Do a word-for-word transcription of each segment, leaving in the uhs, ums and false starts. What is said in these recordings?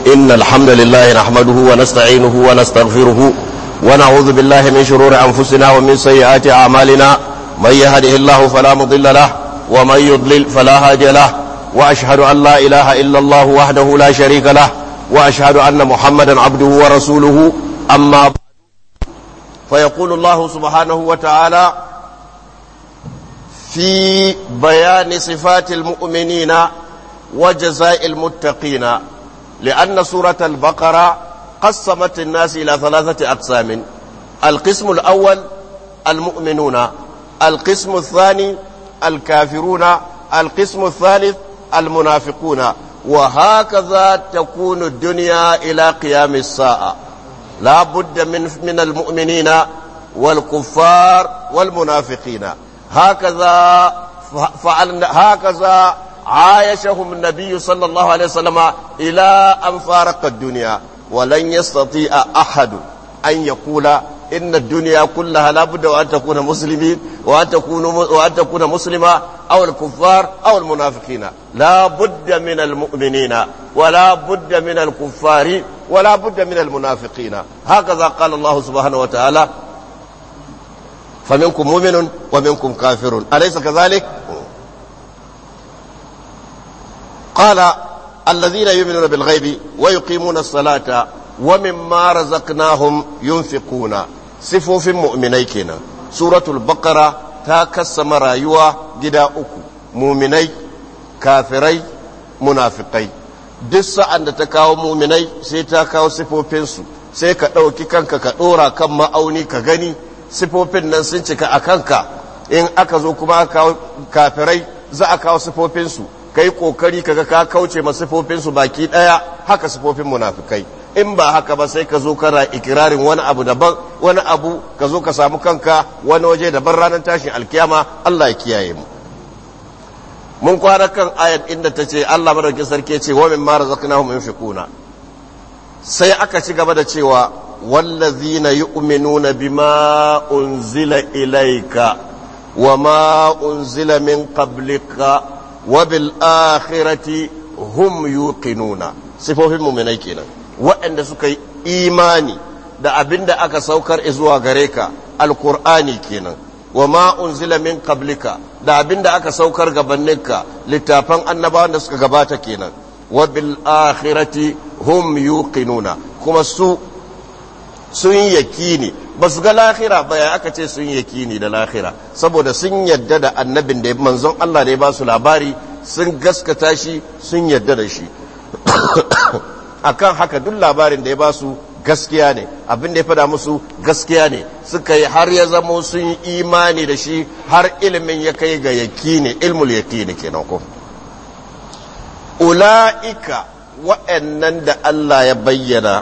إن الحمد لله نحمده ونستعينه ونستغفره ونعوذ بالله من شرور أنفسنا ومن سيئات أعمالنا من يهده الله فلا مضل له ومن يضلل فلا هادي له وأشهد أن لا إله إلا الله وحده لا شريك له وأشهد أن محمدا عبده ورسوله أما بعد فيقول الله سبحانه وتعالى في بيان صفات المؤمنين وجزاء المتقين لأن سورة البقرة قسمت الناس إلى ثلاثة أقسام. القسم الأول المؤمنون، القسم الثاني الكافرون، القسم الثالث المنافقون، وهكذا تكون الدنيا إلى قيام الساعة. لا بد من من المؤمنين والكفار والمنافقين. هكذا فعلنا هكذا عايشهم النبي صلى الله عليه وسلم إلى أن فارق الدنيا، ولن يستطيع أحد أن يقول إن الدنيا كلها لا بد وأن تكون مسلمين وأن تكون وأن تكون مسلمة أو الكفار أو المنافقين. لا بد من المؤمنين ولا بد من الكفار ولا بد من المنافقين. هكذا قال الله سبحانه وتعالى: فمنكم مؤمن ومنكم كافر. أليس كذلك؟ قال: الذين يؤمنون بالغيب ويقيمون الصلاة ومما رزقناهم ينفقون. صفوف مؤمني كنا. سورة البقرة تاكسم رايوا جدا أكو: مؤمني، كافري، منافقي. duk sa'an da ta kawo muminai sai ta kawo sifofinsu, sai ka ɗauki kanka ka ɗora kan ma'auni ka gani sifofin nan sun cika a kanka. In aka zo kuma aka kawo kafirai za a kawo sifofinsu, ka yi ƙoƙari kaga ka kauce ma sifofinsu baki ɗaya. Haka sifofin munafikai. In ba haka ba sai ka zo kana ikirarin wani abu daban, wani abu ka zo ka samu kanka wani waje daban ranar tashin alkiyama. Allah ya kiyaye mu. mun kwana kan ayat inda ta ce Allah madaukakin sarki ce wa mimma razaqnahum yunfiquna. sai aka ci gaba da cewa wallazina yu'minuna bima unzila ilayka wa ma unzila min qablika wa bil akhirati hum yuqinuna. sifofin mu'minai kenan, waɗanda suka yi imani da abinda aka saukar zuwa gare ka, alqur'ani kenan, wa ma unzila min qablika, da abinda aka saukar gabaninka, littafan annabawan da suka gabata kenan, wa bil akhirati hum yuqinuna, kuma su sun yakini ba su ga lahira ba. ya aka ce sun yakini da lahira? saboda sun yadda da annabin da manzon Allah da ya ba su labari, sun gaskata shi, sun yadda da shi. akan haka duk labarin da ya ba su gaskiya ne, abin da ya fada musu gaskiya ne, suka yi har ya zamo sun yi imani da shi, har ilimin ya kai ga yakini, ilmul yakini kenan ko. Ula'ika, wa'annan da Allah ya bayyana,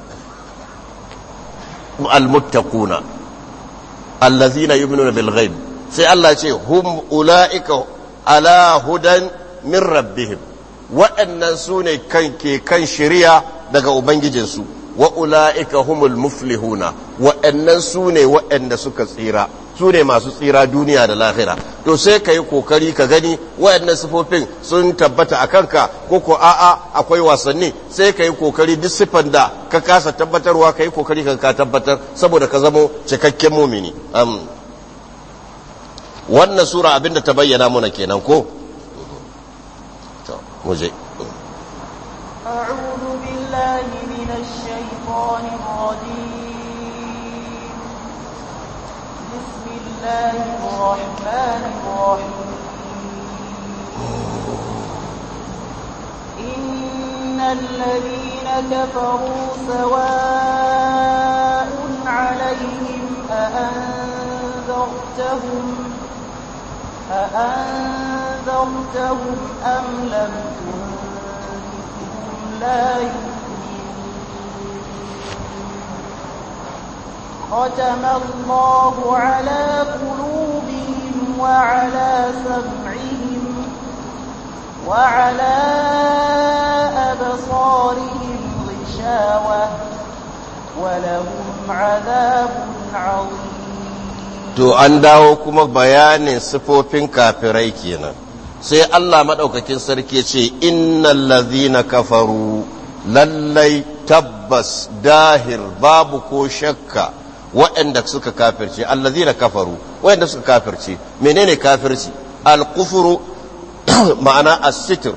almuttaquna allazina yu'minuna bil ghaib, sai Allah ce hum ula'ika ala hudan min rabbihim, wa'annan sune kan ke kan shari'a daga ubangijinsu. wa ula'ika humul muflihuna, wa'annan su ne wa'anda suka tsira, su ne masu tsira duniya da lahira. To sai ka yi kokari ka gani wa'annan sifofin sun tabbata a kanka ko ko a'a akwai wasanni. Sai ka yi kokari duk sifan da ka kasa tabbatarwa ka yi kokari ka ka tabbatar, saboda ka zamo cikakken mumini. um, wannan sura abinda ta bayyana muna kenan ko to muje أعوذ بالله من الشيطان الرجيم. بسم الله الرحمن الرحيم. إن الذين كفروا سواء عليهم أأنذرتهم أأنذرتهم أم لم لا ختم الله على قلوبهم وعلى سمعهم وعلى أبصارهم غشاوة ولهم عذاب عظيم. to an dawo kuma bayanin sifofin kafirai kenan. sai Allah madaukakin sarki ce innal ladhina kafaru lallai tabbas dahir babu ko shakka waɗanda suka kafirce allazina kafaru waɗanda suka kafirce menene kafirci al-kufru ma'ana as-sitr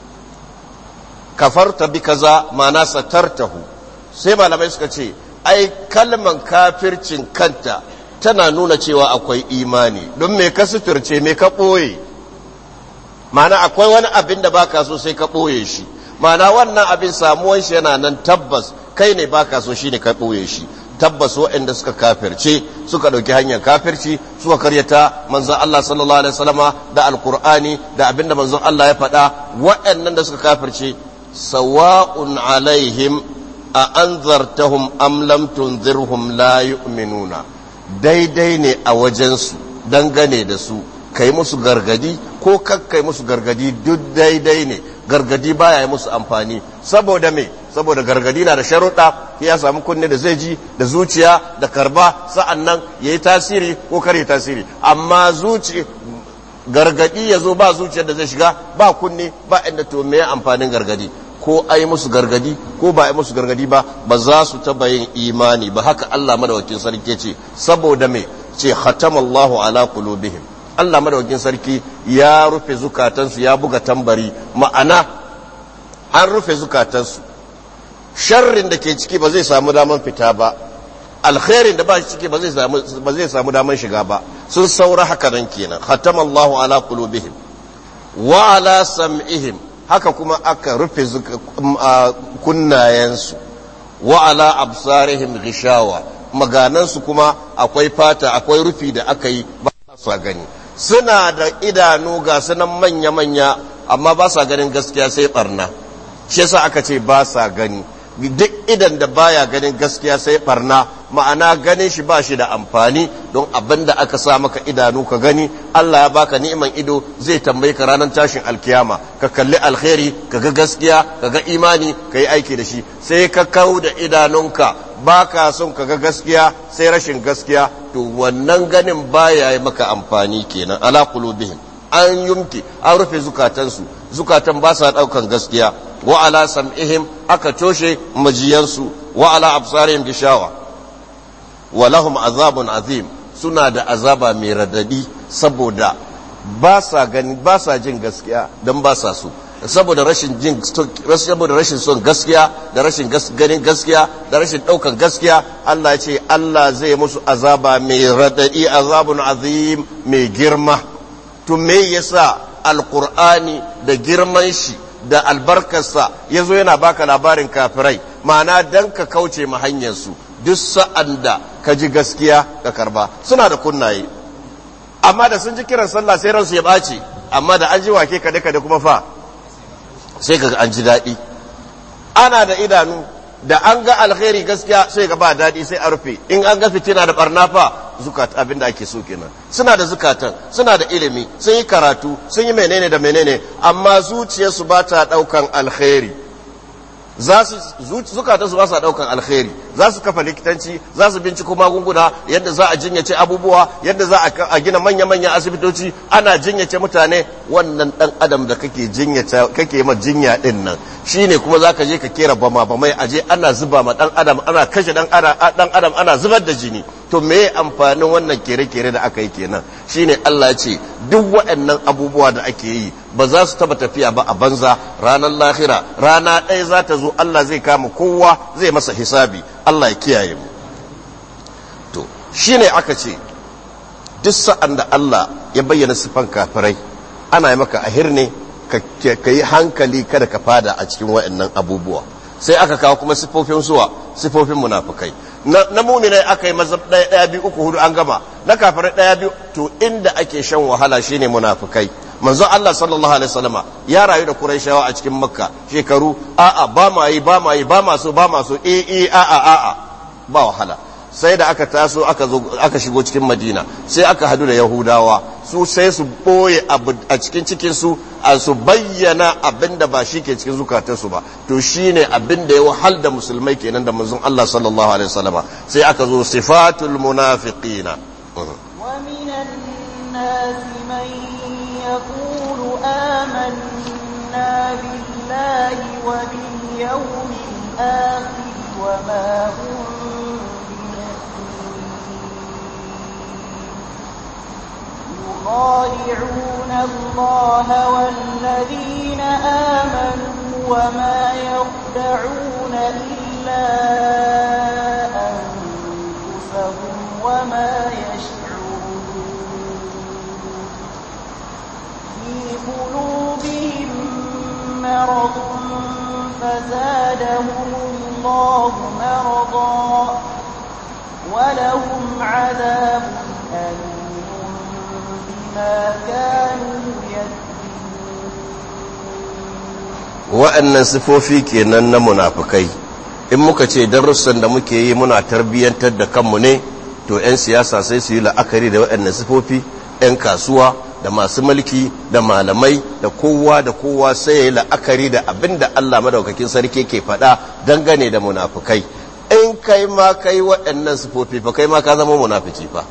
kafarta bi kaza ma'ana satartahu sai malamai suka ce ai kalman kafircin kanta tana nuna cewa akwai imani don me ka suturce me ka ɓoye ma'ana akwai wani abin da baka so sai ka ɓoye shi ma'ana wannan abin samuwan shi yana nan tabbas kai ne baka so shine ka ɓoye shi tabbas waɗanda suka kafirce suka ɗauki hanyar kafirci suka karyata manzon Allah sallallahu alaihi wasallama da alqur'ani da abinda manzon Allah ya faɗa waɗannan da suka kafirce sawa'un alaihim a anzartahum am lam tunzirhum la yu'minuna daidai ne a wajensu dangane da su kai musu gargadi ko kakkai musu gargadi duk daidai ne gargadi baya yi musu amfani saboda me saboda gargadi na da sharuɗa ya samu kunne da zai ji da zuciya da karba sa'annan yayi tasiri ko kare tasiri amma zuci gargadi yazo ba zuciyar da zai shiga ba kunne ba inda to me amfanin gargadi ko ai musu gargadi ko ba ai musu gargadi ba ba za su taba yin imani ba haka Allah madawakin sarki ce saboda me ce khatamallahu ala qulubihim Allah madawakin sarki ya rufe zukatansu ya buga tambari ma'ana an rufe zukatansu sharrin da ke ciki ba zai samu daman fita ba alkhairin da ba shi ciki ba zai samu ba zai samu daman shiga ba sun saura haka nan kenan khatamallahu ala qulubihim wa ala sam'ihim haka kuma aka rufe kunnayensu wa ala absarihim ghishawa maganansu kuma akwai fata akwai rufi da aka yi ba su gani suna da idanu ga sunan manya-manya amma ba sa ganin gaskiya sai barna shi yasa aka ce ba sa gani duk idan da baya ganin gaskiya sai barna ma'ana ganin shi ba shi da amfani don abin da aka sa maka idanu ka gani Allah ya baka ni'iman ido zai tambaye ka ranar tashin alkiyama ka kalli alkhairi ka ga gaskiya ka ga imani ka yi aiki da shi sai ka kau da idanunka baka son ka ga gaskiya sai rashin gaskiya to wannan ganin baya yi maka amfani kenan ala qulubihim an yumki an rufe zukatansu zukatan ba sa daukan gaskiya wa ala sam'ihim aka toshe majiyansu wa ala absarihim gishawa wa lahum azabun azim suna da azaba mai radadi saboda ba sa gani ba sa jin gaskiya dan ba sa so saboda rashin jin saboda rashin son gaskiya da rashin ganin gaskiya da rashin daukan gaskiya Allah ya ce Allah zai musu azaba mai radadi azabun azim mai girma to me yasa alqur'ani da girman shi da albarkarsa ya zo yana baka labarin kafirai ma'ana dan ka kauce ma hanyarsu duk sa'an da ka ji gaskiya ka karba suna da kunnaye amma da sun ji kiran sallah sai ransu ya ɓaci amma da an ji wake kade kade kuma fa sai ka an ji daɗi ana da idanu da an ga alkhairi gaskiya sai ga ba daɗi sai a rufe in an ga fitina da barna fa zukat abin da ake so kenan suna da zukatan suna da ilimi sun yi karatu sun yi menene da menene amma zuciyarsu ba ta daukan alkhairi za su zukatan su ba sa daukan alkhairi za su kafa likitanci za su binciko magunguna yadda za a jinyace abubuwa yadda za a gina manya-manyan asibitoci ana jinyace mutane wannan dan adam da kake jinyata kake ma jinya din nan shine kuma zaka je ka kera bama bamai aje ana zuba ma dan adam ana kashe dan dan adam ana zubar da jini to me amfanin wannan kere-kere da aka yi kenan shine Allah ya ce duk waɗannan abubuwa da ake yi ba za su taba tafiya ba a banza ranar lahira rana ɗaya za ta zo Allah zai kama kowa zai masa hisabi Allah ya kiyaye mu to shine aka ce duk sa'an da Allah ya bayyana sifan kafirai ana yi maka ahir ne ka yi hankali kada ka fada a cikin waɗannan abubuwa sai aka kawo kuma sifofin suwa sifofin munafukai na muminai aka yi mazab ɗaya ɗaya biyu uku hudu an gama na kafirai ɗaya biyu to inda ake shan wahala shine munafukai manzo Allah sallallahu alaihi wasallama ya rayu da Qurayshawa a cikin Makka shekaru a'a ba ma yi ba ma yi ba ma so ba ma so eh eh a'a a'a ba wahala sai da aka taso aka zo aka shigo cikin Madina sai aka hadu da Yahudawa su sai su boye abu a cikin cikin su a su bayyana abinda ba shi ke cikin zukatansu ba to shine abinda ya wahal da musulmai kenan da manzon Allah sallallahu alaihi wasallama sai aka zo sifatul munafiqina wa minan nas man yaqulu amanna billahi wa bil واليوم الآخر وما هم يخادعون الله والذين آمنوا وما يخدعون إلا أنفسهم وما يشعرون في قلوبهم مرض فزادهم الله مرضا ولهم عذاب أليم wa'annan sifofi kenan na munafikai. In muka ce darussan da muke yi muna tarbiyyantar da kanmu ne, to 'yan siyasa sai su yi la'akari da wa'annan sifofi, 'yan kasuwa da masu mulki da malamai da kowa da kowa sai ya yi la'akari da abin da Allah madaukakin sarki ke faɗa dangane da munafikai. In kai ma kai wa'annan sifofi fa kai ma ka zama munafiki fa.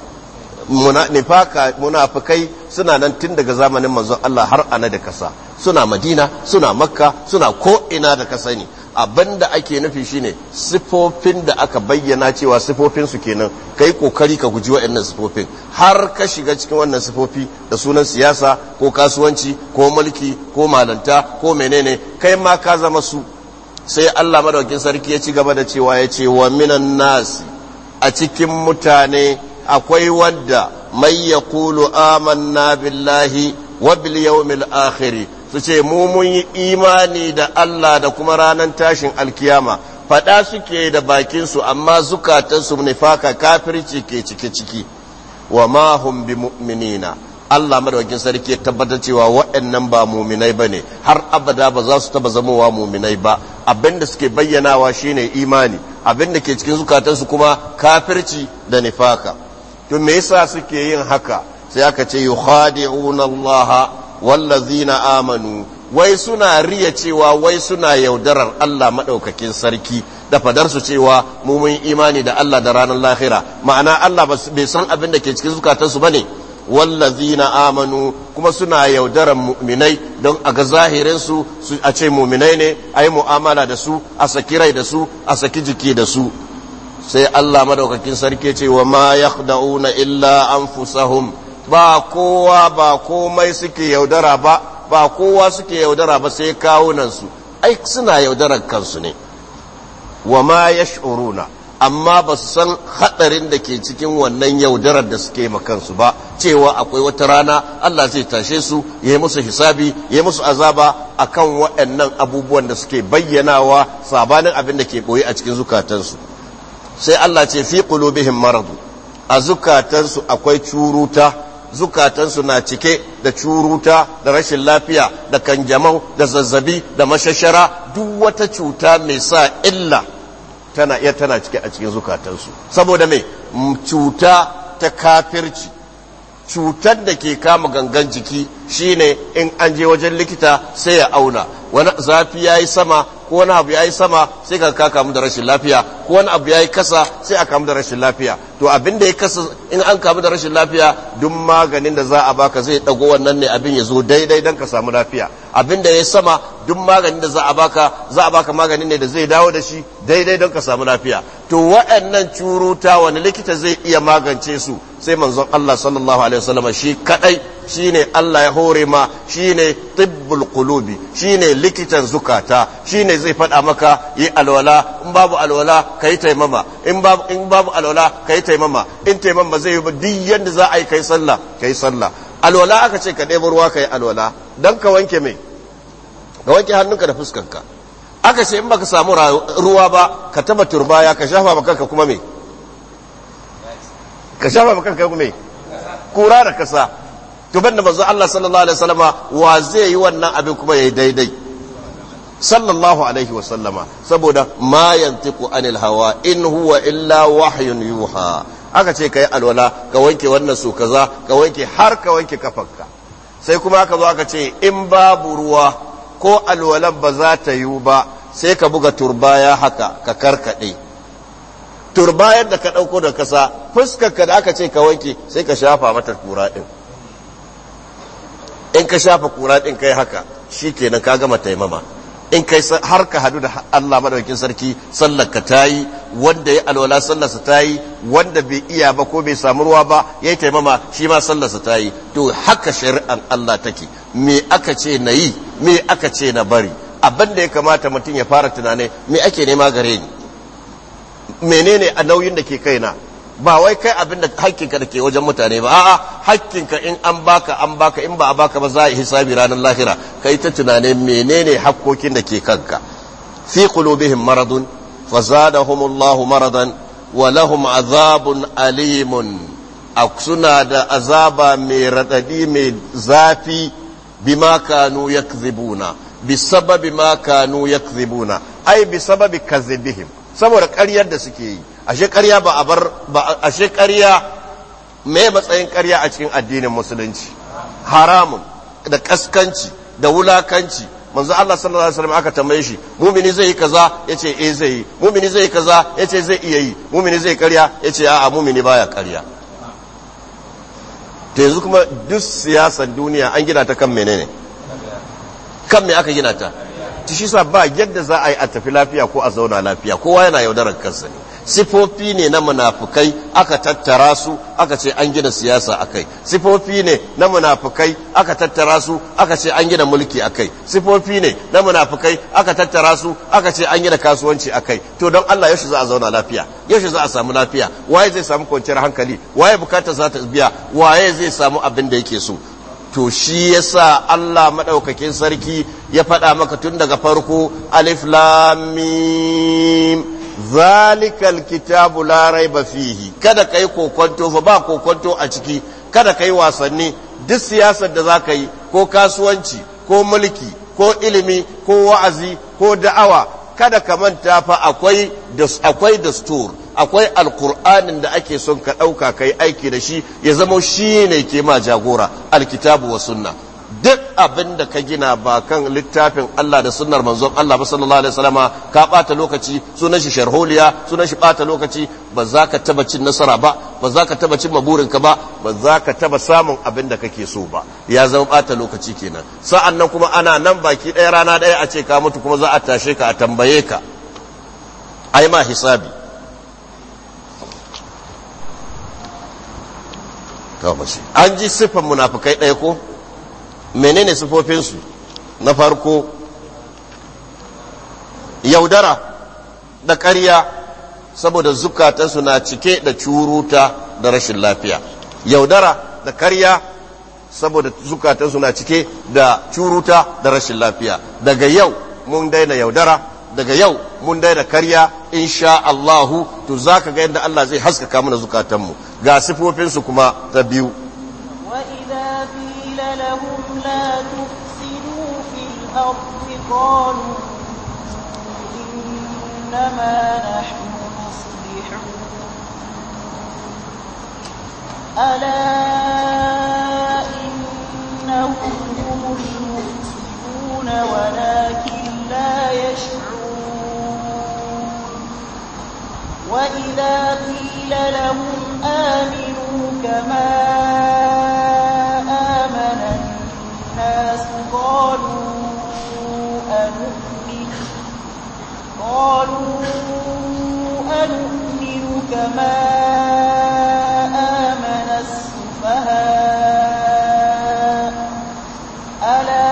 nifaka munafikai suna nan tun daga zamanin manzon Allah har ana da kasa, suna Madina, suna Makka, suna ko ina da ka sani. Abinda ake nufi shine sifofin da aka bayyana cewa sifofin su kenan, kai kokari ka guji waɗannan sifofin har ka shiga cikin wannan sifofi da sunan siyasa ko kasuwanci ko mulki ko malanta ko menene, kai ma ka zama su. Sai Allah madaukakin sarki ya ci gaba da cewa ya ce wa minan nasi, a cikin mutane akwai wadda mai ya kulu amanna billahi wa bil yawmil akhiri, su ce mu mun yi imani da Allah da kuma ranar tashin alkiyama. Fada suke da bakinsu amma zukatansu nifaka kafirci ke cike ciki. Wa ma hum bi mu'minina, Allah madaukakin sarki ya tabbatar cewa waɗannan ba muminai bane, har abada ba za su taba zamowa muminai ba. Abinda suke bayyanawa shine imani, abinda ke cikin zukatansu kuma kafirci da nifaka. To me yasa suke yin haka? Sai aka ce yukhadi'una Allah wallazina amanu, wai suna riya cewa wai suna yaudarar Allah madaukakin sarki da fadar su cewa mu mun imani da Allah da ranar lahira. Ma'ana Allah bai san abin da ke cikin zukatansu bane. Wallazina amanu, kuma suna yaudarar mu'minai don a ga zahirin su a ce mu'minai ne, ayi mu'amala da su, a saki rai da su, a saki jiki da su. Sai Allah madaukakin sarki ce wa ma yakhda'una illa anfusahum, ba kowa ba komai suke yaudara ba, ba kowa suke yaudara ba sai kawunan su. Ai suna yaudarar kansu ne. Wa ma yash'uruna, amma ba su san hadarin da ke cikin wannan yaudarar da suke ma kansu ba, cewa akwai wata rana Allah zai tashe su, ya yi musu hisabi, ya yi musu azaba akan waɗannan abubuwan da suke bayyanawa sabanin abin da ke boye a cikin zukatansu. Sai Allah ce fi qulubihim maradu, a zukatansu akwai curuta, zukatansu na cike da curuta da rashin lafiya da kanjamau da zazzabi da mashashara, duk wata cuta mai sa illa tana iya tana cike a cikin zukatansu. Saboda me? Cuta ta kafirci, cutar da ke kama gangan jiki shine in an je wajen likita sai ya auna, wani zafi yayi sama ko wani abu yayi sama sai ka ka kamu da rashin lafiya, ko wani abu yayi kasa sai a kamu da rashin lafiya. To abin da ya kasa in an kamu da rashin lafiya, duk maganin da za a baka zai dago wannan ne abin ya zo daidai dan ka samu lafiya. Abin da yayi sama, duk maganin da za a baka za a baka maganin ne da zai dawo da shi daidai don ka samu lafiya. To waɗannan curuta wani likita zai iya magance su? Sai manzon Allah sallallahu alaihi wasallam shi kadai, shine Allah ya hore ma, shine tibbul qulubi, shine likitan zukata, shine zai faɗa maka yi alwala, in babu alwala kai taimama, in babu in babu alwala kai taimama, in taimama zai yi ba duk yanda za a yi kai sallah kai sallah. Alwala aka ce ka ɗebo ruwa kai alwala dan ka wanke me, ka wanke hannunka da fuskanka. Aka ce in baka samu ruwa ba ka taba turbaya ka shafa maka kanka kuma me, ka shafa maka kanka kuma me, kura da kasa. To banda manzo Allah sallallahu alaihi wasallama wa zai yi wannan abin kuma yayi daidai sallallahu alaihi wasallama, saboda ma yantiqu anil hawa in huwa illa wahyun yuha. Aka ce kai alwala ka wanke wannan su kaza, ka wanke har ka wanke kafanka. Sai kuma aka zo aka ce in babu ruwa ko alwalan ba za ta yiwu ba, sai ka buga turbaya haka ka karkade. Turbayar da ka dauko da kasa, fuskarka da aka ce ka wanke sai ka shafa mata kura din. In ka shafa kura din kai haka, shikenan ka gama taimama. in kai har ka hadu da Allah madaukakin sarki sallar ka tayi, wanda ya alwala sallar sa tayi, wanda bai iya ba ko bai samu ruwa ba yayi taimama shi ma sallar sa tayi. To haka shari'ar Allah take, me aka ce na yi, me aka ce na bari. Abin da ya kamata mutum ya fara tunane, me ake nema gare ni, menene a nauyin da ke kaina, ba wai kai abin da hakkinka da ke wajen mutane ba, a'a hakkinka in an baka an baka, in ba a baka ba za a yi hisabi ranar lahira. Kai ta tunane menene hakkokin da ke kanka. fi qulubihim maradun fazadahumullahu maradan wa lahum azabun alimun, suna da azaba mai radadi mai zafi, bima kanu yakzibuna, bisababi ma kanu yakzibuna, ai bisababi kazibihim, saboda ƙaryar da suke yi. Ashe ƙarya ba a bar ba, ashe ƙarya me matsayin ƙarya a cikin addinin musulunci? Haramun da kaskanci da wulakanci. Manzo Allah sallallahu alaihi wasallam aka tambaye shi, mumini zai yi kaza, yace eh zai yi. Mumini zai yi kaza, yace zai iya yi. Mumini zai ƙarya, yace a'a mumini baya ƙarya. To yanzu kuma duk siyasar duniya an gina ta kan menene? Kan me aka gina ta? Shi sa ba yadda za a yi a tafi lafiya ko a zauna lafiya, kowa yana yaudarar kansa ne. Sifofi ne na munafukai aka tattara su aka ce an gina siyasa akai. Sifofi ne na munafukai aka tattara su aka ce an gina mulki akai. Sifofi ne na munafukai aka tattara su aka ce an gina kasuwanci akai. To don Allah yaushe za a zauna lafiya, yaushe za a samu lafiya, waye zai samu kwanciyar hankali, waye bukatar za ta biya, waye zai samu abin da yake so. To shi yasa Allah madaukakin sarki ya faɗa maka tun daga farko, alif lam mim zalikal kitabu la raiba fihi. Kada kai kokonto, fa ba kokonto a ciki, kada kai wasanni. Duk siyasar da zaka yi, ko kasuwanci ko mulki ko ilimi ko wa'azi ko da'awa, kada ka manta fa akwai akwai dastur, akwai alkur'anin da ake son ka ɗauka kai aiki da shi, ya zama shi ne ke ma jagora, alkitabu wa sunna. Duk abin da ka gina ba kan littafin Allah da sunnar manzon Allah ba sallallahu alaihi wasallama, ka ɓata lokaci, sunan shi sharholiya, sunan shi ɓata lokaci, ba za ka taba cin nasara ba, ba za ka taba cin maburinka ba, ba za ka taba samun abin da kake so ba. Ya zama ɓata lokaci kenan. Sa'an nan kuma ana nan baki ɗaya rana ɗaya a ce ka mutu, kuma za a tashe ka a tambaye ka, ai ma hisabi. An ji siffan munafukai ɗaya ko? Menene siffofinsu? Na farko, yaudara da ƙarya, saboda zukatansu na cike da curuta da rashin lafiya. Yaudara da ƙarya saboda zukatansu na cike da curuta da rashin lafiya. Daga yau mun daina yaudara, daga yau mun daina karya, insha Allahu, to zaka ga yadda Allah zai haskaka mana zukatanmu. Ga sifofinsu kuma ta biyu. Wa idza qila lahum la tufsidu fil ardi qalu innama nahnu muslihun ala innahum humul mufsidun walakin la yash'urun. وإذا قيل لهم آمنوا كما آمن الناس قالوا أنؤمن قالوا أنؤمن كما آمن السفهاء ألا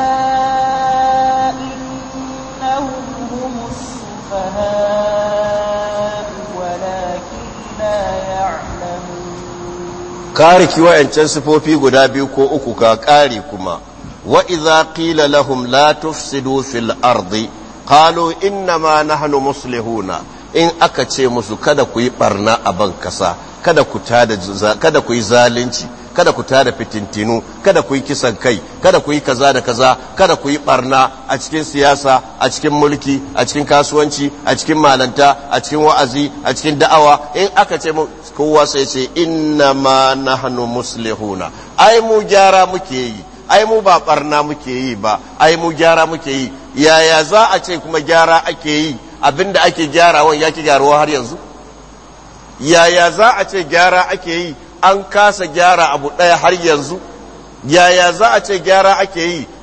إنهم هم السفهاء kare ki wa'ancan sifofi guda biyu ko uku ka kare kuma. Wa idza qila lahum la tufsidu fil ardi qalu innama nahnu muslihuna. In aka ce musu kada ku yi barna a ban kasa, kada ku tada kada ku yi zalunci, kada ku tada fitintinu, kada ku yi kisan kai, kada ku yi kaza da kaza, kada ku yi barna a cikin siyasa, a cikin mulki, a cikin kasuwanci, a cikin malanta, a cikin wa'azi, a cikin da'awa. In aka ce mu kowa sai ce inna ma nahnu muslihuna, ai mu gyara muke yi, ai mu ba barna muke yi ba, ai mu gyara muke yi. Yaya za a ce kuma gyara ake yi, abinda ake gyarawan ya ki gyaruwa har yanzu? Yaya za a ce gyara ake yi, an kasa gyara abu ɗaya har yanzu? Yaya za a ce gyara ake yi,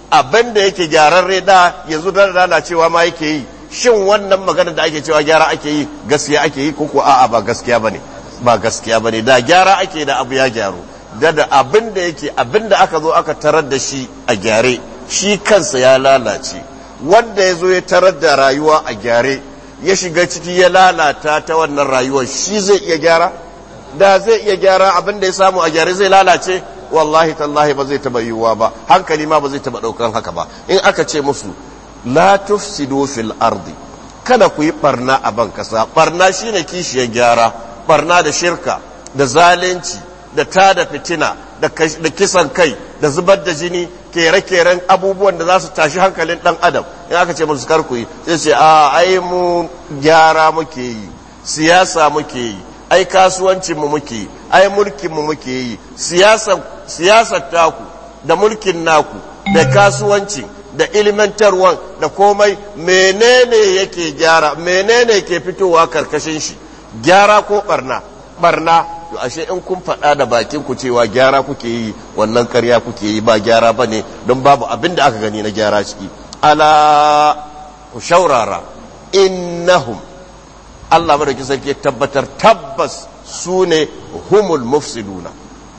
abin da yake gyararre da yanzu da lalacewa ma yake yi. Shin wannan magana da ake cewa gyara ake yi gaskiya ake yi ko ko a'a ba gaskiya bane ba gaskiya bane da gyara ake da abu ya gyaru da da abin da yake abin da aka zo aka tarar da shi a gyare shi kansa ya lalace wanda ya zo ya tarar da rayuwa a gyare ya shiga ciki ya lalata ta wannan rayuwar shi zai iya gyara da zai iya gyara abin da ya samu a gyare zai lalace wallahi tallahi ba zai taba yiwuwa ba hankali ma ba zai taba daukan haka ba in aka ce musu la tufsidu fil ardi kada ku yi barna a ban kasa barna shine kishiyar gyara barna da shirka da zalunci da tada fitina da kisan kai da zubar da jini kere-keren abubuwan da za su tashi hankalin dan adam in aka ce musu kar ku yi sai ce a ai mu gyara muke yi siyasa muke yi ai kasuwancin mu muke yi ai mulkin mu muke yi siyasar siyasar taku da mulkin naku da kasuwancin da ilimantarwan da komai menene yake gyara menene ke fitowa karkashin shi gyara ko barna barna to ashe in kun faɗa da bakin ku cewa gyara kuke yi wannan ƙarya kuke yi ba gyara bane don babu abin da aka gani na gyara ciki ala ku shaurara innahum Allah madauki sarki tabbatar tabbas sune humul mufsiduna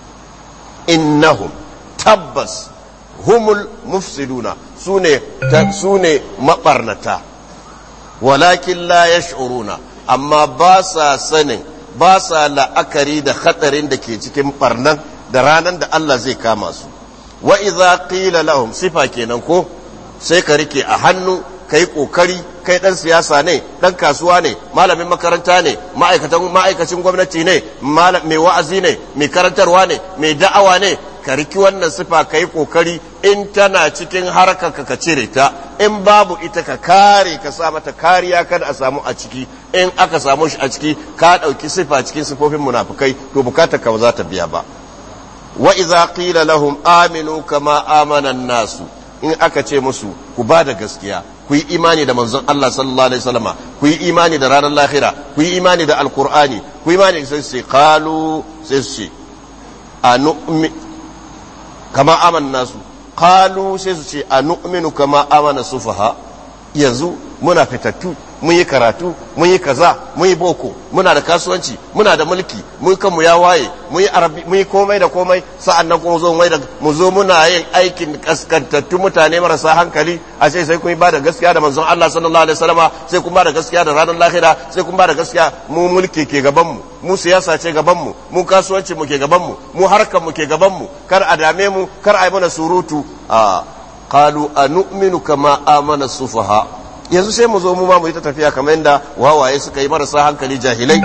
innahum tabbas humul mufsiduna sune sune mabarnata walakin la yash'uruna amma ba sa sanin ba sa la'akari da khatarin da ke cikin barnan da ranan da Allah zai kama su wa idza qila lahum sifa kenan ko sai ka rike a hannu kai kokari kai dan siyasa ne dan kasuwa ne malamin makaranta ne ma'aikatan ma'aikacin gwamnati ne mai wa'azi ne mai karantarwa ne mai da'awa ne ka riki wannan sifa kai kokari in tana cikin harkar ka cire ta in babu ita ka kare ka sa mata kariya kada a samu a ciki in aka samu shi a ciki ka dauki sifa cikin sifofin munafikai to bukatar ka ba za ta biya ba wa idza qila lahum aminu kama amana an-nasu in aka ce musu ku ba da gaskiya ku yi imani da manzon Allah sallallahu alaihi wasallama ku yi imani da ranar lahira ku yi imani da alqur'ani ku yi imani sai sai qalu sai sai anu'mi kama amana nasu qalu sai su ce anu'minu kama amana sufaha yanzu muna fitattu mun yi karatu mun yi kaza mun yi boko muna da kasuwanci muna da mulki mun kanmu ya waye mun yi arabi mun yi komai da komai sa'annan kuma zo mai da mu zo muna yin aikin kaskantattu mutane marasa hankali a ce sai kun yi ba da gaskiya da manzon Allah sallallahu alaihi wasallama sai kun ba da gaskiya da ranar lahira sai kun ba da gaskiya mu mulki ke gaban mu mu siyasa ce gaban mu mu kasuwanci mu ke gaban mu mu harkar mu ke gaban mu kar a dame mu kar a yi mana surutu a qalu anu'minu kama amana sufaha yanzu sai mu zo mu ma mu yi ta tafiya kamar yadda wawaye suka yi marasa hankali jahilai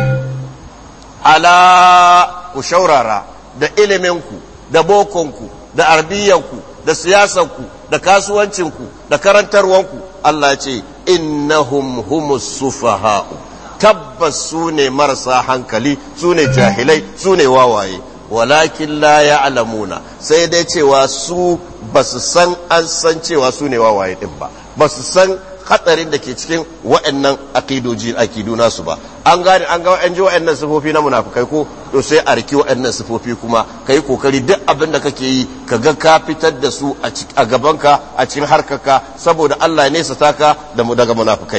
ala ku shaurara da iliminku da bokonku da arbiyanku da siyasanku da kasuwancinku da karantarwanku Allah ya ce innahum humus sufaha'u tabbas su ne marasa hankali su ne jahilai su ne wawaye walakin la ya'lamuna sai dai cewa su basu san an san cewa su ne wawaye din ba basu san hatsarin da ke cikin waɗannan akidoji akidu nasu ba an gane an ga an ji waɗannan sifofi na munafikai ko to sai a riki waɗannan sifofi kuma kai kokari duk abin da kake yi ka ga ka fitar da su a gabanka a cikin harkarka saboda Allah ne sataka da mu daga munafikai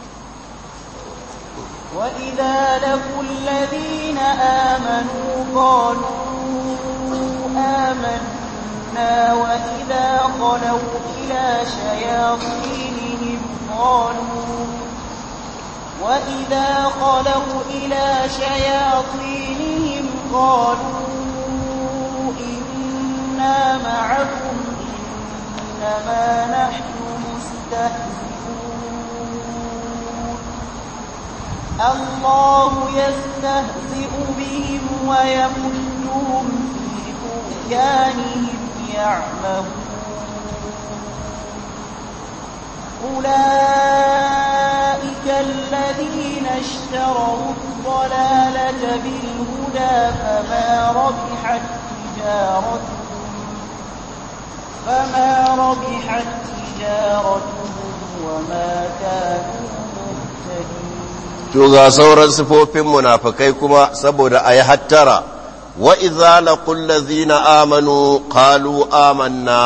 wa idza laqul ladina amanu qalu amanna wa idza qalu ila shayatin قالوا وإذا خلوا إلى شياطينهم قالوا إنا معكم إنما نحن مستهزئون الله يستهزئ بهم ويمدهم في طغيانهم يعمهون أولئك الذين اشتروا الضلالة بالهدى فما ربحت تجارتهم فما ربحت تجارتهم وما كانوا مهتدين. to ga sauran sifofin munafikai kuma saboda ayi hattara wa idza laqul ladzina amanu qalu amanna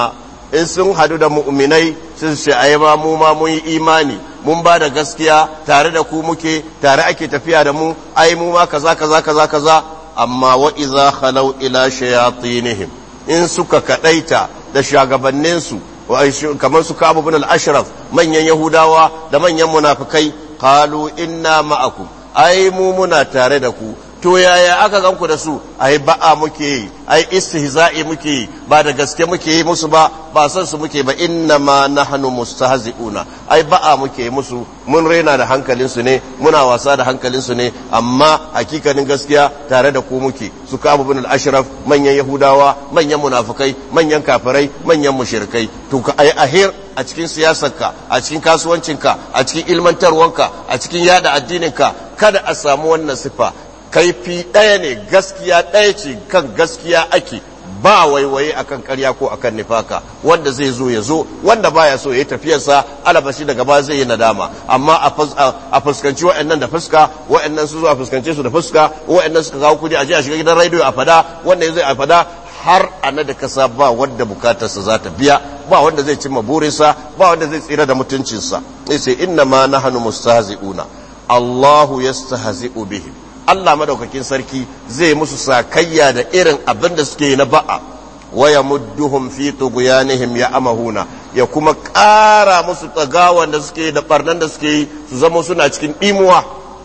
in sun hadu da mu'minai sun ce ai ma mu ma mun yi imani mun ba da gaskiya tare da ku muke tare ake tafiya da mu ai mu ma kaza kaza kaza kaza amma wa idza khalau ila shayatinihim in suka kadaita da shagabannin su kamar su Ka'ab ibn al-Ashraf manyan Yahudawa da manyan munafikai qalu inna ma'akum ai mu muna tare da ku to yaya aka ganku da su ai ba'a muke yi ai istihza'i muke yi ba da gaske muke yi musu ba ba san su muke ba inna ma nahnu mustahzi'una ai ba'a muke yi musu mun raina da hankalin su ne muna wasa da hankalin su ne amma hakikanin gaskiya tare da ku muke su Ka'ab ibn al-Ashraf manyan Yahudawa manyan munafikai manyan kafirai manyan mushrikai to ka ai ahir a cikin siyasarka a cikin kasuwancinka a cikin ilmantarwanka a cikin yada addininka kada a samu wannan sifa kaifi ɗaya ne gaskiya ɗaya ce kan gaskiya ake ba waiwaye akan ƙarya ko akan nifaka wanda zai zo ya zo wanda baya so ya yi tafiyarsa alabashi daga ba zai yi nadama amma a fuskanci wa'annan da fuska wa'annan su zo a fuskance su da fuska wa'annan suka kawo kudi a je a shiga gidan rediyo a fada wanda zai a fada har ana da kasa ba wanda bukatarsa za ta biya ba wanda zai cimma burinsa ba wanda zai tsira da mutuncinsa sai inna ma nahnu mustahzi'una Allahu yastahzi'u bihim Allah madaukakin sarki zai musu sakayya da irin abin da suke na ba'a wa yamudduhum fi tughyanihim ya'mahuna ya kuma ƙara musu tsagawan da suke da barnan da suke yi su zama suna cikin dimuwa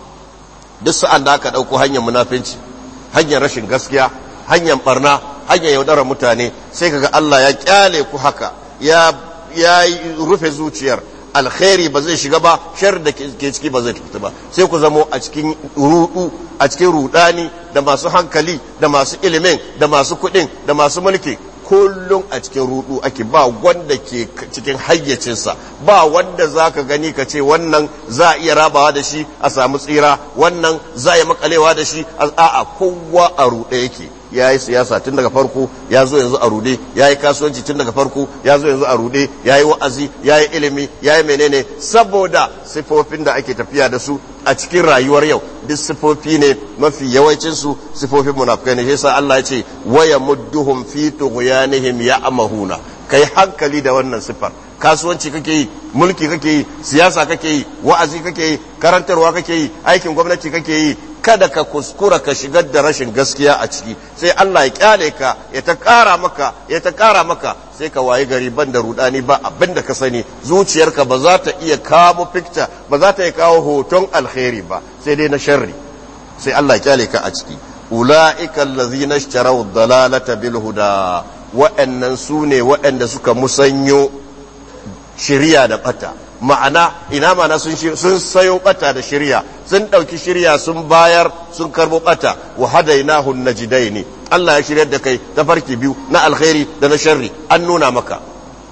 duk sa'an da aka dauko hanyar munafinci hanyar rashin gaskiya hanyar barna hanyar yaudarar mutane sai kaga Allah ya kyale ku haka ya ya rufe zuciyar alkhairi ba zai shiga ba shar da ke ciki ba zai fita ba sai ku zamo a cikin rudu a cikin rudani da masu hankali da masu ilimin da masu kuɗin da masu mulki kullum a cikin rudu ake ba wanda ke cikin hayyacinsa ba wanda za ka gani ka ce wannan za a iya rabawa da shi a samu tsira wannan za a yi makalewa da shi a'a kowa a ruɗe yake ya yi siyasa tun daga farko ya zo yanzu a rude ya yi kasuwanci tun daga farko ya zo yanzu a rude ya yi wa'azi ya yi ilimi ya yi menene saboda sifofin da ake tafiya da su a cikin rayuwar yau duk sifofi ne mafi yawancinsu sifofin munafikai ne yasa Allah ya ce waya mudduhum fi tughyanihim ya'mahuna kai hankali da wannan sifar kasuwanci kake yi mulki kake yi siyasa kake yi wa'azi kake yi karantarwa kake yi aikin gwamnati kake yi kada ka kuskura ka shigar da rashin gaskiya a ciki sai Allah ya kyale ka ya ta kara maka ya ta kara maka sai ka waye gari ban da rudani ba abin da ka sani zuciyarka ba za ta iya kawo picture ba za ta iya kawo hoton alkhairi ba sai dai na sharri sai Allah ya kyale ka a ciki ulaika allazina ishtaraw ad-dalalata bil huda wa'annan sune wa'anda suka musanyo shiriya da bata ma'ana ina ma'ana sun sun sayo bata da shiriya sun dauki shiriya sun bayar sun karbo bata wa hadainahu najdaini Allah ya shiryar da kai tafarki biyu na alkhairi da na sharri an nuna maka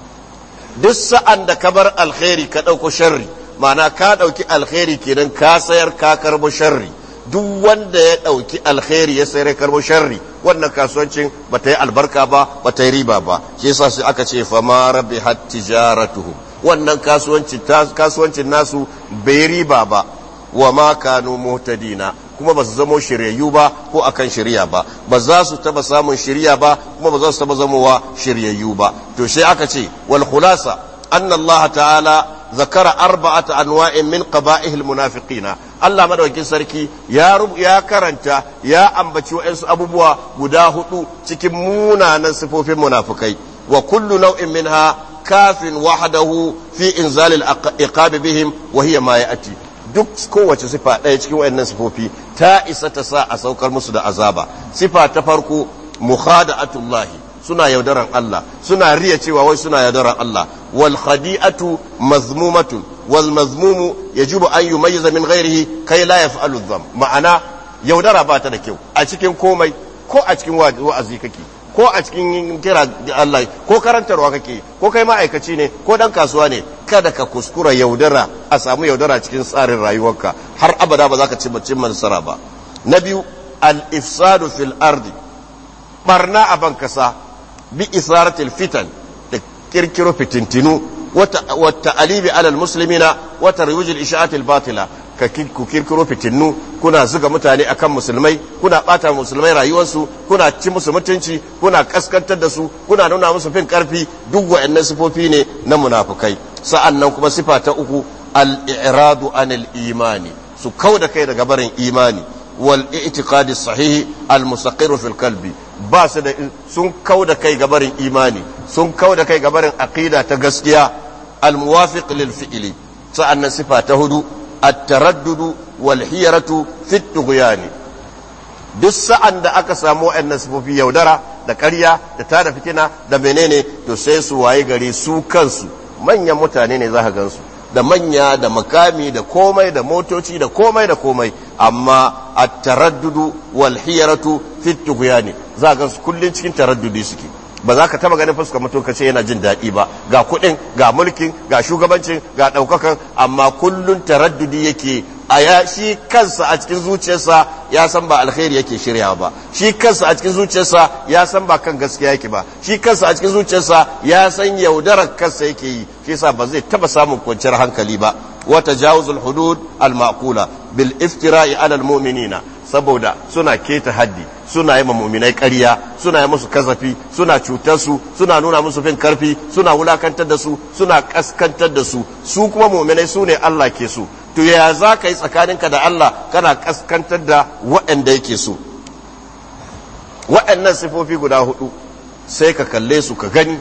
duk sa'an da ka bar alkhairi ka dauko sharri ma'ana ka dauki alkhairi kenan ka sayar ka karbo sharri duk wanda ya dauki alkhairi ya sayar karbo sharri wannan kasuwancin bata yi albarka ba bata yi riba ba shi yasa sai aka ce fa ma rabihat tijaratuhum wannan kasuwancin kasuwancin nasu bai riba ba wa ma kanu muhtadina kuma ba su zamo shiryayyu ba ko akan shirya ba ba za su taba samun shirya ba kuma ba za su taba zamowa shiryayyu ba to sai aka ce wal khulasa anna Allah ta'ala zakara arba'ata anwa'in min qaba'ih al munafiqina Allah madaukakin sarki ya ya karanta ya ambaci wa'ansu abubuwa guda hudu cikin munanan sifofin munafikai wa kullu naw'in minha kafin wahdahu fi inzal al-iqab bihim wa hiya ma ya'ti duk kowace sifa ɗaya cikin wayannan sifofi ta isa ta sa a saukar musu da azaba sifa ta farko mukhada'atullahi suna yaudaran Allah suna riya cewa wai suna yaudaran Allah wal khadi'atu mazmumatun wal mazmumu yajibu an yumayyiza min ghairihi kai la yaf'alu dham ma'ana yaudara ba ta da kyau a cikin komai ko a cikin wa'azi kake ko a cikin kira Allah ko karantarwa kake ko kai ma'aikaci ne ko dan kasuwa ne kada ka kuskura yaudara a samu yaudara cikin tsarin rayuwarka har abada ba za ka ci cin nasara ba na biyu al-ifsadu fil ardi barna a ban kasa bi isaratil fitan da kirkiro fitintinu wata alibi alal muslimina wata riwujil isha'atil batila ka ku kirkiro fitinnu, kuna zuga mutane akan musulmai, kuna bata musulmai rayuwarsu, kuna ci musu mutunci, kuna kaskantar da su, kuna nuna musu fin karfi. Duk wa'annan sifofi ne na munafukai. Sa'annan kuma sifa ta uku al-i'radu anil imani, su kauda kai daga barin imani. wal i'tiqadi sahih al mustaqir fil qalbi, ba su da sun kauda kai ga barin imani, sun kauda kai ga barin aqida ta gaskiya al muwafiq lil fi'li. Sa'annan sifa ta hudu at-taraddud wal hiyaratu fi tughyani, duk sa'an da aka samu wa'annan sifofi, yaudara da ƙarya da tada fitina da menene, to sai su waye gari su kansu manyan mutane ne za ka gansu da manya da makami da komai da motoci da komai da komai, amma at-taraddudu wal hiyaratu fi tughyani za ga su kullun cikin taraddudi suke. Ba za ka taba ganin fuskar mutum kace yana jin daɗi ba, ga kuɗin ga mulkin ga shugabancin ga ɗaukakan, amma kullun taraddudi yake. A ya shi kansa a cikin zuciyarsa ya san ba alkhairi yake shirya ba, shi kansa a cikin zuciyarsa ya san ba kan gaskiya yake ba, shi kansa a cikin zuciyarsa ya san yaudarar kansa yake yi, shi yasa ba zai taba samun kwanciyar hankali ba. wa tajawuzul hudud al ma'qula bil iftira'i ala al mu'minina, saboda suna keta haddi, suna yi ma mu'minai ƙarya, suna yi musu kazafi, suna cutar su, suna nuna musu fin karfi, suna wulakantar da su, suna kaskantar da su. Su kuma mu'minai su ne Allah ke so. To ya za ka yi tsakaninka da Allah kana kaskantar da waɗanda yake so? Waɗannan sifofi guda hudu sai ka kalle su ka gani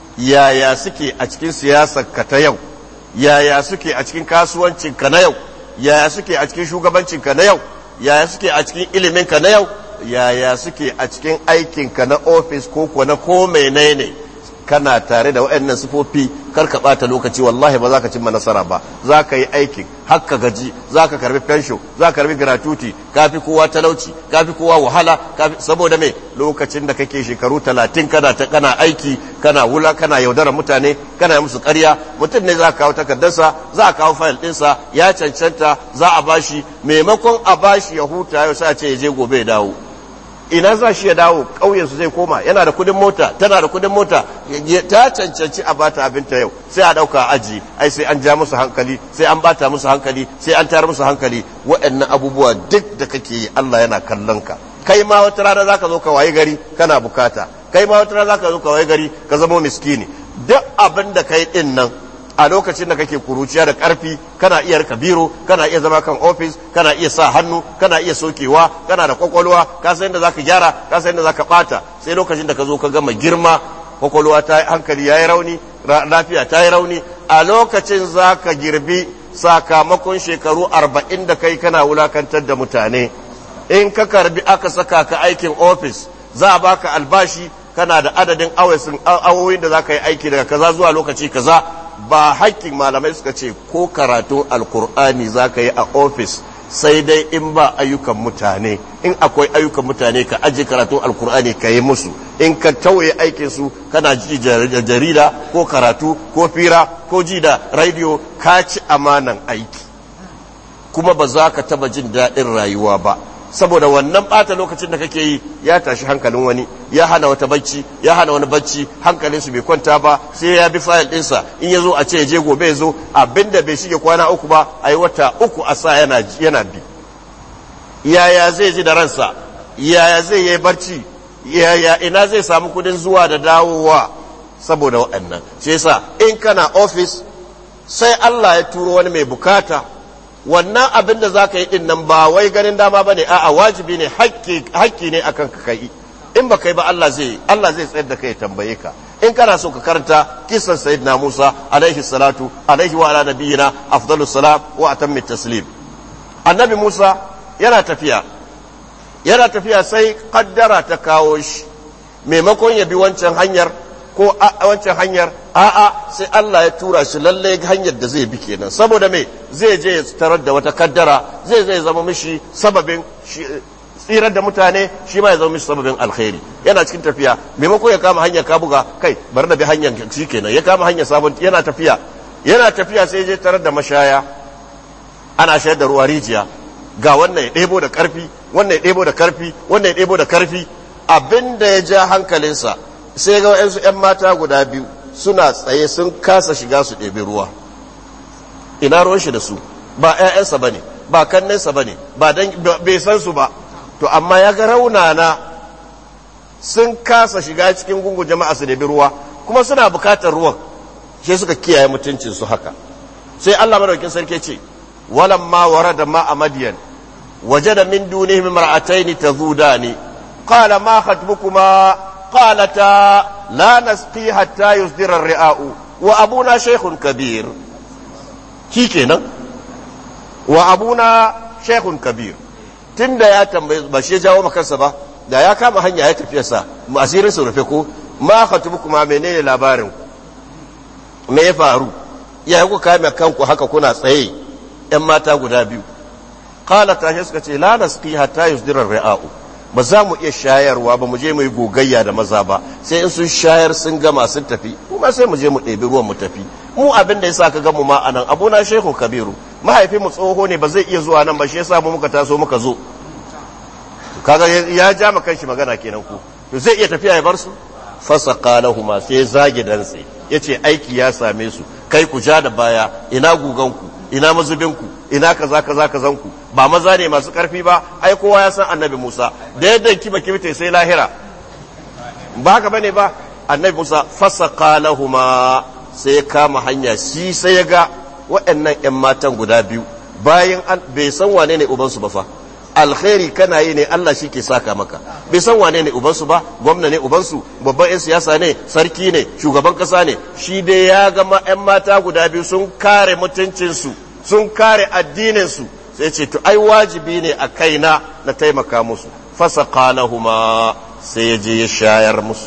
yaya suke a cikin siyasar ka ta yau, yaya suke a cikin kasuwancin ka na yau, yaya suke a cikin shugabancin ka na yau, yaya suke a cikin ilimin ka na yau, yaya suke a cikin aikin ka na ofis ko ko na ko menene. Kana tare da waɗannan sifofi, kar ka ɓata lokaci, wallahi ba za ka cimma nasara ba. Za ka yi aikin hakka gaji, za ka karbi fensho, za ka karbi gratuity, kafi kowa talauci, kafi kowa wahala, saboda me lokacin da kake shekaru talatin kana ta kana aiki, kana wula, kana yaudara mutane, kana musu ƙarya. Mutum ne za ka kawo takardarsa, za a kawo fayil ɗinsa, ya cancanta, za a bashi, maimakon a bashi ya huta yau sai a ce ya je gobe ya dawo. Ina za shi ya dawo? ƙauyensu zai koma, yana da kudin mota, tana da kudin mota, ta cancanci a bata abinta yau, sai a ɗauka aji, ai sai an ja musu hankali, sai an bata musu hankali, sai an tayar musu hankali. Waɗannan abubuwa duk da kake yi Allah yana kallon ka. Kai ma wata rana za ka zo ka wayi gari kana bukata, kai ma wata rana za ka zo ka wayi gari ka zama miskini. Duk abin da kai ɗin nan a lokacin da kake kuruciya da ƙarfi, kana iya rika biro, kana iya zama kan ofis, kana iya sa hannu, kana iya sokewa, kana da kwakwalwa, ka san yadda zaka gyara, ka san yadda zaka bata. Sai lokacin da ka zo ka gama girma, kwakwalwa ta hankali yayi rauni, lafiya ta yi rauni, a lokacin zaka girbi sakamakon shekaru arba'in da kai kana wulakantar da mutane. In ka karbi aka saka ka aikin ofis, za a baka albashi, kana da adadin awoyin da zaka yi aiki daga kaza zuwa lokaci kaza. Ba hakkin malamai suka ce ko karatun alkur'ani za ka yi a ofis, sai dai in ba ayyukan mutane. In akwai ayyukan mutane ka aje karatun alkur'ani ka yi musu. In ka tauye aikinsu kana ji jarida ko karatu ko fira ko ji da rediyo, ka ci amanan aiki, kuma ba za ka taba jin daɗin rayuwa ba. Saboda wannan ɓata lokacin da kake yi ya tashi hankalin wani, ya hana wata bacci, ya hana wani bacci, hankalinsu bai kwanta ba, sai ya bi fayil ɗinsa. In ya zo a ce ya je gobe ya zo, abinda bai shige kwana uku ba a yi wata uku a sa yana, yana bi. Yaya zai ji da ransa? Yaya zai yi barci? Yaya ina zai samu kudin zuwa da dawowa? Saboda waɗannan. Sai yasa in kana ofis, sai Allah ya turo wani mai bukata, wannan abin da za ka yi ɗin nan ba wai ganin dama ba ne, a'a wajibi ne, hakki ne akan ka kai. In ba kai ba Allah zai Allah zai tsayar da kai tambaye ka. In kana so ka karanta kisan sayyidina Musa alaihi salatu alaihi wa ala nabiyina afdalus salam wa atammit taslim. Annabi Musa yana tafiya yana tafiya sai kaddara ta kawo shi, maimakon ya bi wancan hanyar ko a wancan hanyar, a'a sai Allah ya tura shi lalle hanyar da zai bi kenan. Saboda me? Zai je ya tarar da wata kaddara, zai zai zama mishi sababin tsirar da mutane, shi ma ya zama mishi sababin alkhairi. Yana cikin tafiya, maimakon ya kama hanyar ka buga kai bari na bi hanyar shi kenan, ya kama hanyar sabon, yana tafiya yana tafiya sai je tarar da mashaya, ana shayar da ruwa rijiya. Ga wannan ya ɗebo da ƙarfi, wannan ya ɗebo da ƙarfi, wannan ya ɗebo da ƙarfi. Abin da ya ja hankalinsa sai ga wa'yansu 'yan mata guda biyu suna tsaye sun kasa shiga su ɗebi ruwa. Ina ruwan shi da su? Ba 'ya'yansa ba ne, ba kannensa bane ba dan bai san su ba to amma ya ga raunana sun kasa shiga cikin gungun jama'a su da ruwa kuma suna bukatar ruwan sai suka kiyaye mutuncin su haka sai Allah madaukakin sarki ce walamma warada ma a madiyan wajada min dunihim imra'atayn tazudani qala ma khatbukuma qalata la nasqi hatta yusdira ar-ri'a'u wa abuna shaykhun kabir kikenan wa abuna shaykhun kabir tunda ya tambaye ba shi jawo makansa ba da ya kama hanya ya tafi sa asirin su rufe ko ma khatbukuma menene labarin me ya faru ya ku kame kanku haka kuna tsaye yan mata guda biyu qala ta shi suka ce la nasqi hatta yusdira ar-ri'a'u ba za mu iya shayarwa ba mu je mu yi gogayya da maza ba sai in sun shayar sun gama sun tafi kuma sai mu je mu ɗebi ruwan mu tafi mu abin da yasa ka ga mu ma anan abuna shehu kabiru mahaifi mu tsoho ne ba zai iya zuwa nan ba shi yasa mu muka taso muka zo kaga ya ja maka shi magana kenan ku to zai iya tafiya ya bar su fasaqa lahumu sai zage dantse yace aiki ya same su kai ku ja da baya ina guganku ina mazubinku ina kaza kaza kazanku ba maza ne masu karfi ba ai kowa ya san annabi Musa da yadda kiba kibita sai lahira ba haka bane ba annabi Musa fasaqa lahuma sai kama hanya shi sai ya ga waɗannan ƴan matan guda biyu bayan bai san wane ne ubansu ba fa alkhairi kana yi ne Allah shi ke saka maka bai san wane ne ubansu ba gwamna ne ubansu babban yan siyasa ne sarki ne shugaban kasa ne shi dai ya ga ƴan mata guda biyu sun kare mutuncinsu sun kare addininsu sai ce to ai wajibi ne a kaina na taimaka musu fasaqa lahuma sai ya je ya shayar musu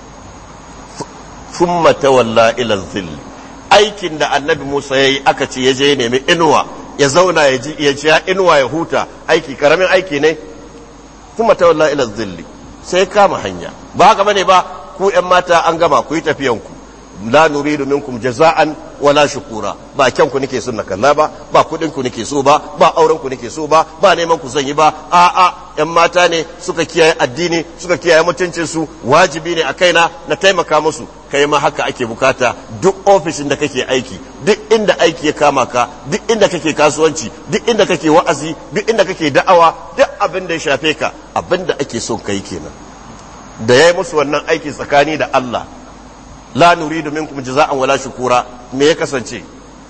thumma tawalla ila dhill aikin da annabi Musa yayi aka ce ya je nemi inuwa ya zauna ya ji ya ji inuwa ya huta aiki karamin aiki ne thumma tawalla ila dhill sai kama hanya ba haka bane ba ku ƴan mata an gama ku yi tafiyanku la nuridu minkum jaza'an wala shukura ba kyan ku nake son na kalla ba ba kudin ku nake so ba ba auren ku nake so ba ba neman ku zan yi ba a a yan mata ne suka kiyaye addini suka kiyaye mutuncin su wajibi ne a kaina na taimaka musu kai ma haka ake bukata duk ofishin da kake aiki duk inda aiki ya kama ka duk inda kake kasuwanci duk inda kake wa'azi duk inda kake da'awa duk abin da ya shafe ka abin da ake son kai kenan da yayi musu wannan aiki tsakani da Allah la nuridu minkum jaza'an wala shukura me ya kasance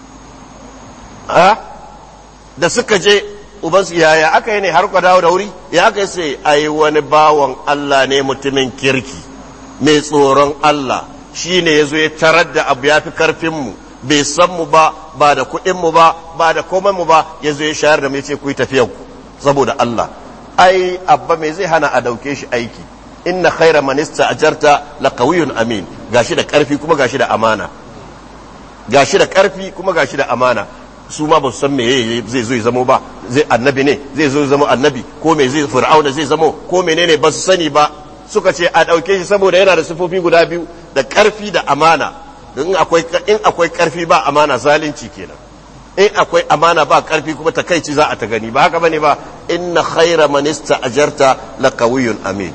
a da suka je ubansu yaya aka yi ne har ka dawo da wuri ya aka yi sai ai wani bawan Allah ne mutumin kirki mai tsoron Allah shine yazo ya tarar da abu yafi karfin mu bai san mu ba ba da kuɗin mu ba ba da komai mu ba yazo ya shayar da mu yace ku yi tafiyar ku saboda Allah ai abba me zai hana a dauke shi aiki inna khayra man ista'jarta laqawiyyun amin gashi da karfi kuma gashi da amana gashi da karfi kuma gashi da amana su ma ba su san me zai zo ya zamo ba zai annabi ne zai zo ya zama annabi ko me zai fir'auna zai zamo ko menene ba su sani ba suka ce a dauke shi saboda yana da sifofi guda biyu da karfi da amana in akwai in akwai karfi ba amana zalunci kenan in akwai amana ba karfi kuma takeici za a ta gani ba haka bane ba inna khayra man ista'jarta laqawiyyun amin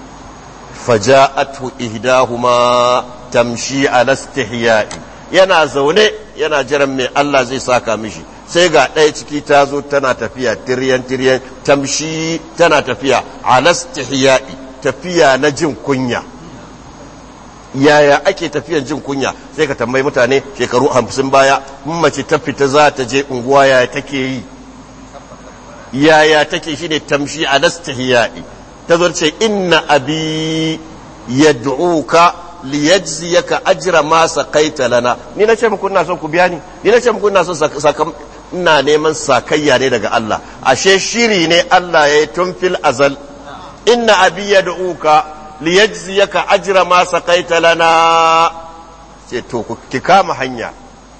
faja'atu ihdahuma tamshi ala istihya'i yana zaune yana jiran me Allah zai saka mishi sai ga ɗaya ciki ta zo tana tafiya tiryan tiryan tamshi tana tafiya ala istihya'i tafiya na jin kunya yaya ake tafiyan jin kunya sai ka tambayi mutane shekaru hamsin baya mace ta fita za ta je unguwa yaya take yi yaya take shine tamshi ala istihya'i ta zo ce inna abi yad'uka liyajziyaka ajra ma saqaita lana ni nace muku ina son ku biya ni ni nace muku ina son sakam ina neman sakayya ne daga Allah ashe shiri ne Allah yayi tun fil azal inna abi yad'uka liyajziyaka ajra ma saqaita lana ce to ki kama hanya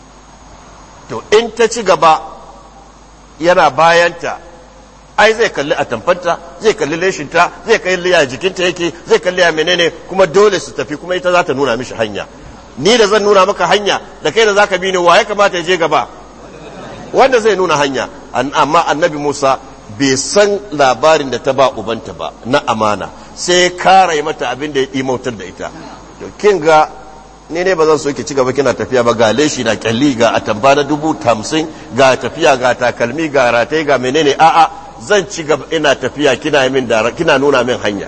to in ta ci gaba yana bayanta ai zai kalli a tamfanta zai kalli leshinta zai kalli ya jikinta yake zai kalli ya menene kuma dole su tafi kuma ita za ta nuna mishi hanya ni da zan nuna maka hanya da kai da zaka bi ni wa ya kamata ya je gaba wanda zai nuna hanya amma annabi Musa bai san labarin da ta ba ubanta ba na amana sai kare mata abin da ya imautar da ita to kin ga ni ne ba zan so ki ci gaba kina tafiya ba, ga leshi na kyalli ga atamba na dubu hamsin ga tafiya ga takalmi ga ratai ga menene, a'a zan ci gaba ina tafiya kina min da kina nuna min hanya.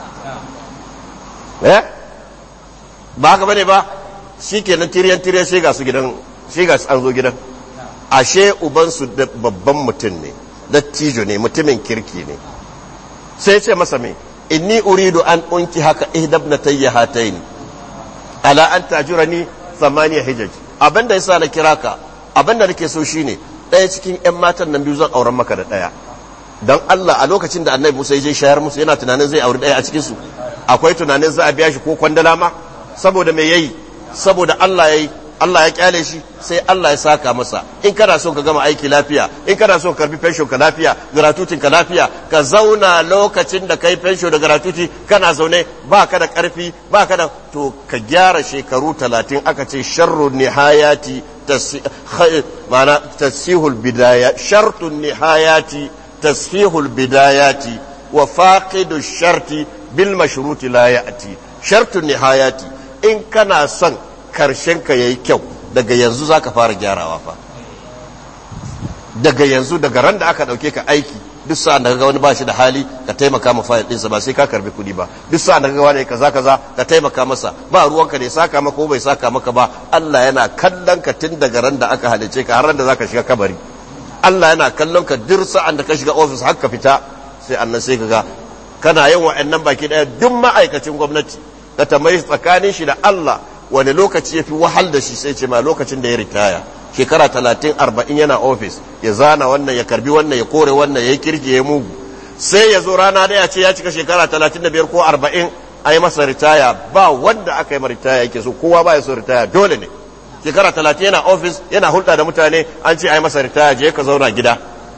eh ba haka bane ba, shikenan tiriyan tiriyan sai ga su gidan, sai ga su an zo gidan, ashe uban su da babban mutum ne, dattijo ne, mutumin kirki ne. sai ce masa me, inni uridu an unki haka ihdabnatayya hataini ala an tajurani thamaniya hijaj. abinda yasa na kira ka, abinda nake so shine daya cikin ƴan matan nan biyu zan auren maka da daya. dan Allah a lokacin da Annabi Musa ya je shayar musu yana tunanin zai auri daya a cikin su? akwai tunanin za a biya shi ko kwandala ma? saboda me yayi? saboda Allah yayi, Allah ya kyale shi, sai Allah ya saka masa. in kana so ka gama aiki lafiya, in kana so ka karbi pension ka lafiya, gratuitin ka lafiya, ka zauna lokacin da kai pension da gratuity kana zaune ba ka da karfi ba ka da, to ka gyara shekaru talatin. aka ce sharru nihayati ma'ana tasihul bidaya, shartun nihayati tasihul bidayati wa faqidu sharti bil mashruti la ya'ti. shartun nihayati, in kana son karshen ka yayi kyau, daga yanzu zaka fara gyarawa fa. daga yanzu, daga ran da aka dauke ka aiki, duk sa'an da kaga wani bashi da hali ka taimaka ma fayil ɗinsa, ba sai ka karbi kuɗi ba. duk sa'an da kaga wani kaza kaza ka taimaka masa, ba ruwanka ne saka maka ko bai saka maka ba. Allah yana kallon ka tun daga ran da aka halice ka har ran da zaka shiga kabari. Allah yana kallon ka duk sa'an da ka shiga office har ka fita, sai annan sai kaga kana yin wa'annan baki daya. duk ma'aikacin gwamnati ka tambayi tsakanin shi da Allah wani lokaci ya fi wahal da shi, sai ce ma lokacin da ya ritaya. shekara talatin arba'in yana ofis, ya zana wannan ya karbi wannan ya kore wannan ya yi kirki ya mugu, sai ya zo rana daya ce ya cika shekara talatin da biyar ko arba'in a yi masa ritaya. ba wanda aka yi ma ritaya yake so, kowa ba ya so ritaya, dole ne. shekara talatin yana ofis yana hulɗa da mutane, an ce a yi masa ritaya, je ka zauna gida.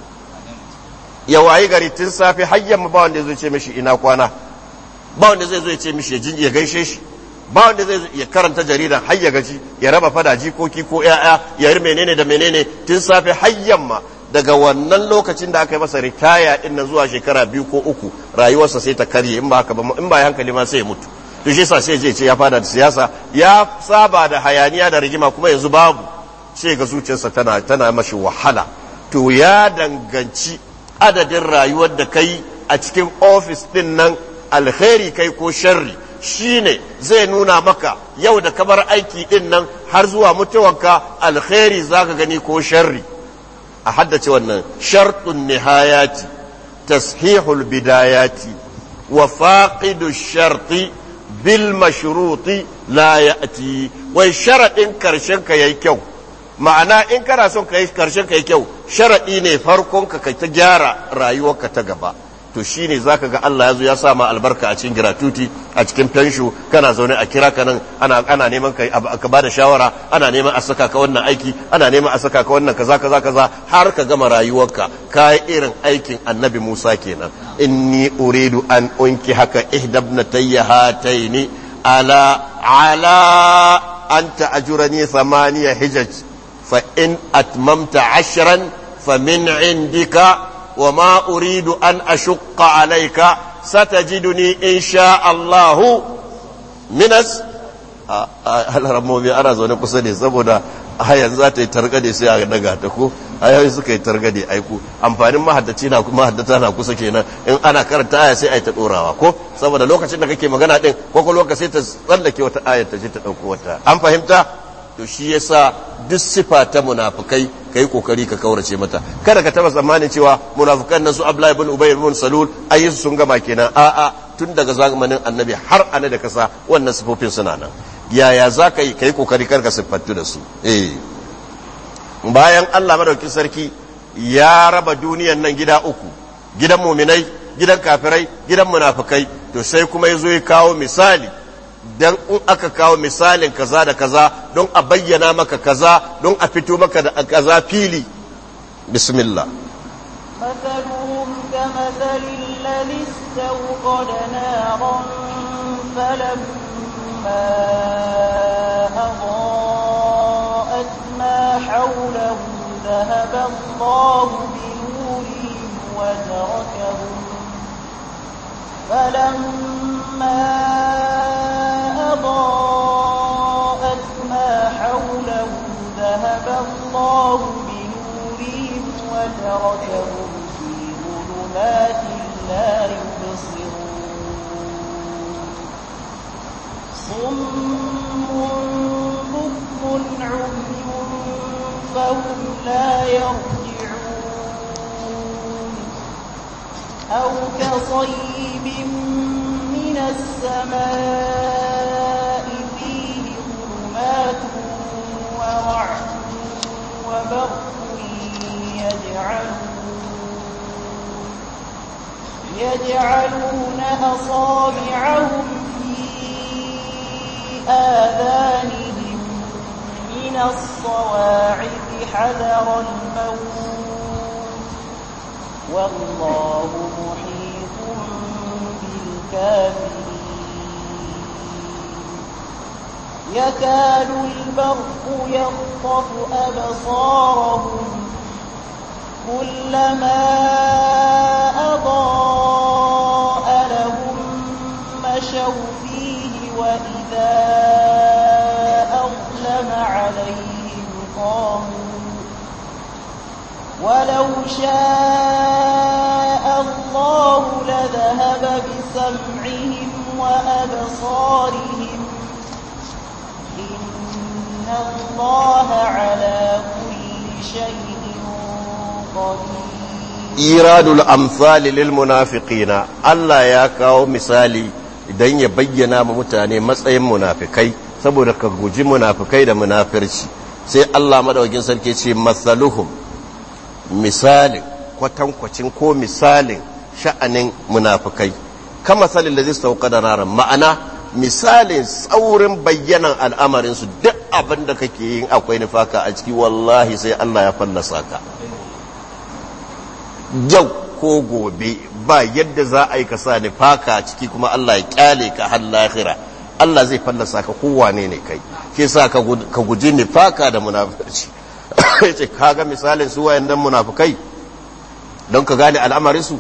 ya wayi gari tun safe har yamma ba wanda zai ce mishi ina kwana, ba wanda zai zo ya ce mishi ya gaishe shi, ba wanda zai ya karanta jarida har ya gaji, ya raba fada jikoki ko yaya, ya yi menene da menene tun safe har yamma. daga wannan lokacin da aka yi masa ritaya din nan zuwa shekara biyu ko uku, rayuwarsa sai ta karye, in ba haka ba, in ba ya hankali ma sai ya mutu. to shi yasa sai je ce ya fada da siyasa, ya saba da hayaniya da rigima, kuma yanzu babu, sai ga zuciyarsa tana tana mashi wahala. to ya danganci adadin rayuwar da kai a cikin ofis din nan, alkhairi kai ko sharri, shine zai nuna maka yau da kabar aiki din nan har zuwa mutuwanka alkhairi zaka gani ko sharri. a haddace wannan shartun nihayati tashihul bidayati wa faqidu sharti bil mashruti la ya'ti. wai sharadin karshen ka yayi kyau, ma'ana in kana son kai karshen ka yayi kyau, sharadi ne farkon ka kai ta gyara rayuwarka ta gaba. to shine zaka ga Allah yazo ya sa ma albarka a cikin gratuity, a cikin pension, kana zaune a kira ka nan ana ana neman kai ka bada shawara, ana neman a saka ka wannan aiki, ana neman a saka ka wannan kaza kaza kaza, har ka gama rayuwarka kai irin aikin Annabi Musa kenan. inni uridu an unki haka ihdabnatayya hataini ala ala anta ajurani thamaniya hijaj fa in atmamta ashran fa min indika وما أريد أن أشق عليك ستجدني إن شاء الله من الس alaramomi ana zaune kusa ne, saboda hayan za ta yi targade sai a daga ta ko hayoyi suka yi targade aiku. amfanin mahaddaci na mahaddata na kusa kenan, in ana karanta aya sai a yi ta dorawa ko, saboda lokacin da kake magana din ko lokacin sai ta tsallake wata ayar ta je ta dauko wata. an fahimta? to shi yasa duk sifa ta munafikai kai kokari ka kaurace mata. kada ka taba tsammanin cewa munafikan nan su Abdullah ibn Ubay ibn Salul ayyusu sun gama kenan. a'a tun daga zamanin Annabi har ana da kasa wannan sifofin suna nan. yaya zaka yi kai kokari kar ka siffantu da su. eh bayan Allah madaukakin sarki ya raba duniyar nan gida uku, gidan mu'minai, gidan kafirai, gidan munafikai, to sai kuma yazo ya kawo misali, dan in aka kawo misalin kaza da kaza don a bayyana maka kaza, don a fito maka da kaza fili. bismillah. مثلهم كمثل الذي استوقد نارا فلما أضاءت ما حوله ذهب الله بنورهم وتركهم فلما أضاءت الله بنورهم وتركهم في ظلمات لا يبصرون صم بكم عمي فهم لا يرجعون أو كصيب من السماء فيه ظلمات ورعد وبرق يجعلون يجعلون أصابعهم في آذانهم من الصواعق حذر الموت والله محيط بالكافرين يكاد البرق يخطف أبصارهم كلما أضاء لهم مشوا فيه وإذا أظلم عليهم قاموا ولو شاء الله لذهب بسمعهم وأبصارهم إن الله على كل شيء قدير. إيراد الأمثال للمنافقين الله يا كاو مثالي idan ya bayyana ma mutane matsayin munafikai saboda ka guji munafikai da munafirci sai Allah madaukakin sarki ce masaluhum misalin kwatankwacin ko misalin sha'anin munafikai kama salin da zai sauka da naran ma'ana misalin tsaurin bayyanan al'amarinsu duk abin da kake yin akwai nifaka a ciki wallahi sai Allah ya fallasa ka yau ko gobe ba yadda za a yi ka sa nifaka a ciki kuma Allah ya kyale ka har lahira Allah zai fallasa ka kowane ne kai ke sa ka guji nifaka da munafirci yace kaga misalin su wayannan munafikai don ka gane al'amarinsu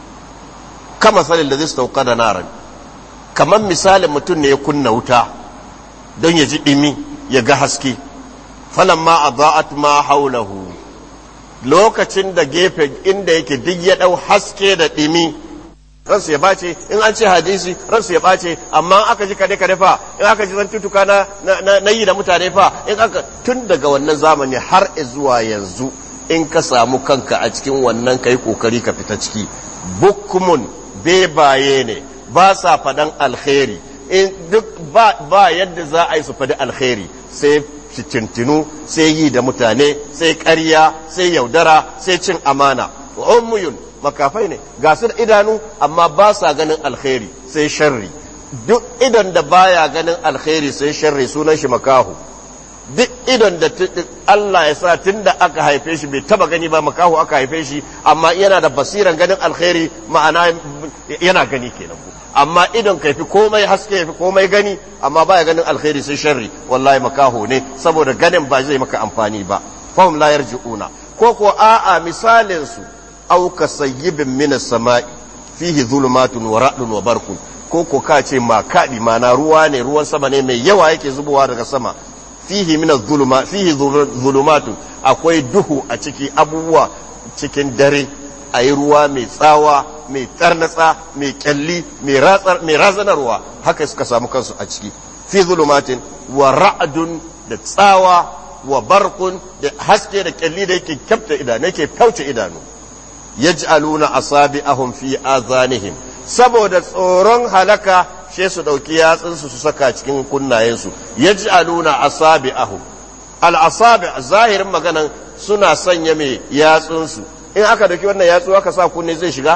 kama salin da zai sauka da naran kamar misalin mutum ne ya kunna wuta don ya ji ɗimi ya ga haske falamma adaat ma haulahu lokacin da gefe inda yake duk ya ɗau haske da ɗimi ransu ya bace in an ce hadisi ransu ya bace amma aka ji kade kade fa in aka ji zantutuka na na yi da mutane fa in aka tun daga wannan zamani har zuwa yanzu in ka samu kanka a cikin wannan kai kokari ka fita ciki bukkumun bebaye ne ba sa fadan alkhairi in duk ba, ba yadda za a yi su fadi alkhairi sai cintinu sai yi da mutane sai ƙarya sai yaudara sai cin amana ummuyun makafai ne ga su da idanu amma ba sa ganin alkhairi sai sharri duk idan da baya ganin alkhairi sai sharri sunan shi makahu duk idan da Allah ya sa tunda aka haife shi bai taba gani ba makahu aka haife shi amma yana da basiran ganin alkhairi ma'ana yana gani kenan amma idan ka fi komai haske ya fi komai gani amma baya ganin alkhairi sai sharri wallahi makaho ne saboda ganin ba zai maka amfani ba fahum la yarji'una ko ko a'a misalin su aw kasayyibin minas sama'i fihi zulumatun wa ra'dun wa barqun ko ko ka ce ma kadi mana ruwa ne ruwan sama ne mai yawa yake zubowa daga sama fihi minaz zuluma fihi zulumatun akwai duhu a ciki abubuwa cikin dare ayi ruwa mai tsawa mai tsarnatsa mai kyalli mai razanarwa haka suka samu kansu a ciki fi zulumatin wa ra'dun da tsawa wa barqun da haske da kyalli da yake kyafta idanu yake kauce idanu yaj'aluna asabi'ahum fi azanihim saboda tsoron halaka she su dauki yatsunsu su saka cikin kunnayensu yaj'aluna asabi'ahum al-asabi' zahirin maganan suna sanya mai yatsunsu in aka dauki wannan yatsu aka sa kunne zai shiga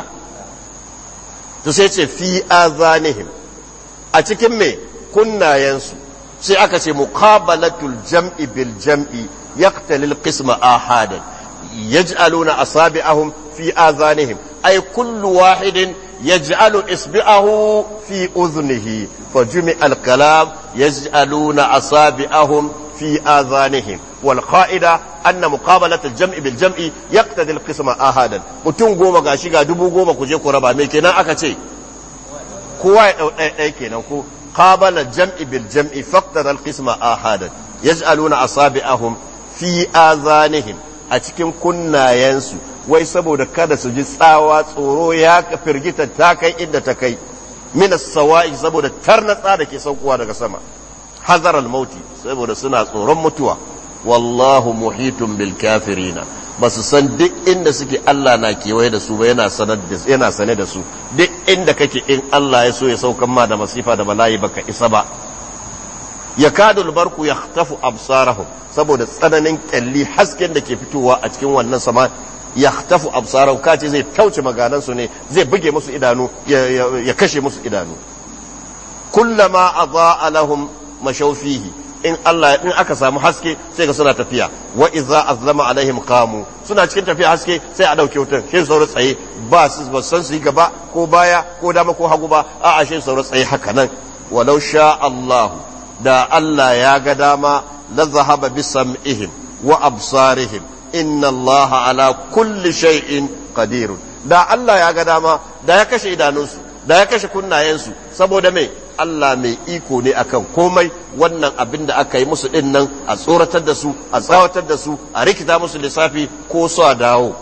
to sai ce fi azanihim a cikin me kunnayensu sai aka ce muqabalatul jam'i bil jam'i yaqtali al-qisma ahadan yaj'aluna asabi'ahum fi azanihim ay kullu wahidin yaj'alu isbi'ahu fi udhnihi fajmi' al-kalam yaj'aluna asabi'ahum في آذانهم والقائدة أن مقابلة الجمع بالجمع يقتضي القسم آهادا متون goma gashi ga dubu goma ku je ku raba me kenan aka ce kowa ya dau ɗaya kenan ko qabala jam'i bil jam'i faqtada al qisma ahadan yaj'aluna asabi'ahum fi azanihim a cikin kunnayensu wai saboda kada su ji tsawa tsoro ya firgita ta kai inda ta kai minas sawa'i saboda tarnatsa da ke saukowa daga sama hazar al-mauti saboda suna tsoron mutuwa wallahu muhitun bil kafirina ba su san duk inda suke Allah na kewaye da su ba yana sanar da yana sane da su duk inda kake in Allah ya so ya saukan ma da masifa da bala'i baka isa ba yakadu al-barku yakhtafu absarahum saboda tsananin kyalli hasken da ke fitowa a cikin wannan sama yakhtafu absarahum kace zai tauce maganan su ne zai buge musu idanu ya kashe musu idanu kullama adaa lahum mashawfihi in Allah in aka samu haske sai ga suna tafiya wa idza azlama alaihim qamu suna cikin tafiya haske sai a dauke wutar shi sauro tsaye ba su ba san su yi gaba ko baya ko dama ko hagu ba a a shi sauro tsaye haka nan walau sha Allah da Allah ya ga dama la zahaba bi sam'ihim wa absarihim inna Allah ala kulli shay'in qadir da Allah ya ga dama da ya kashe idanunsu da ya kashe kunnayensu saboda me Allah mai iko ne akan komai wannan abin da aka yi musu din nan a tsoratar da su a tsawatar da su a rikita musu lissafi ko su a dawo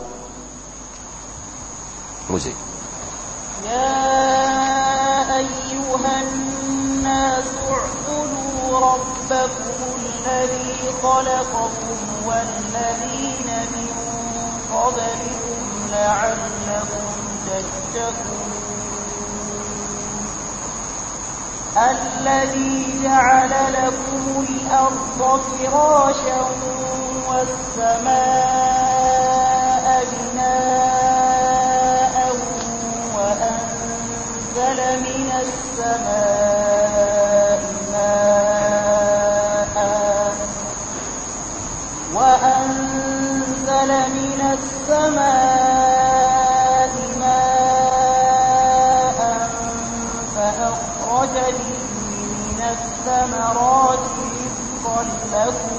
muje ya ayyuhan nas u'budu rabbakum alladhi khalaqakum wal ladina min qablikum la'allakum tattaqun الذي جعل لكم الأرض فراشا والسماء بناء وأنزل من السماء ماء وأنزل من السماء ماء فأخرج به من الثمرات رزقا لكم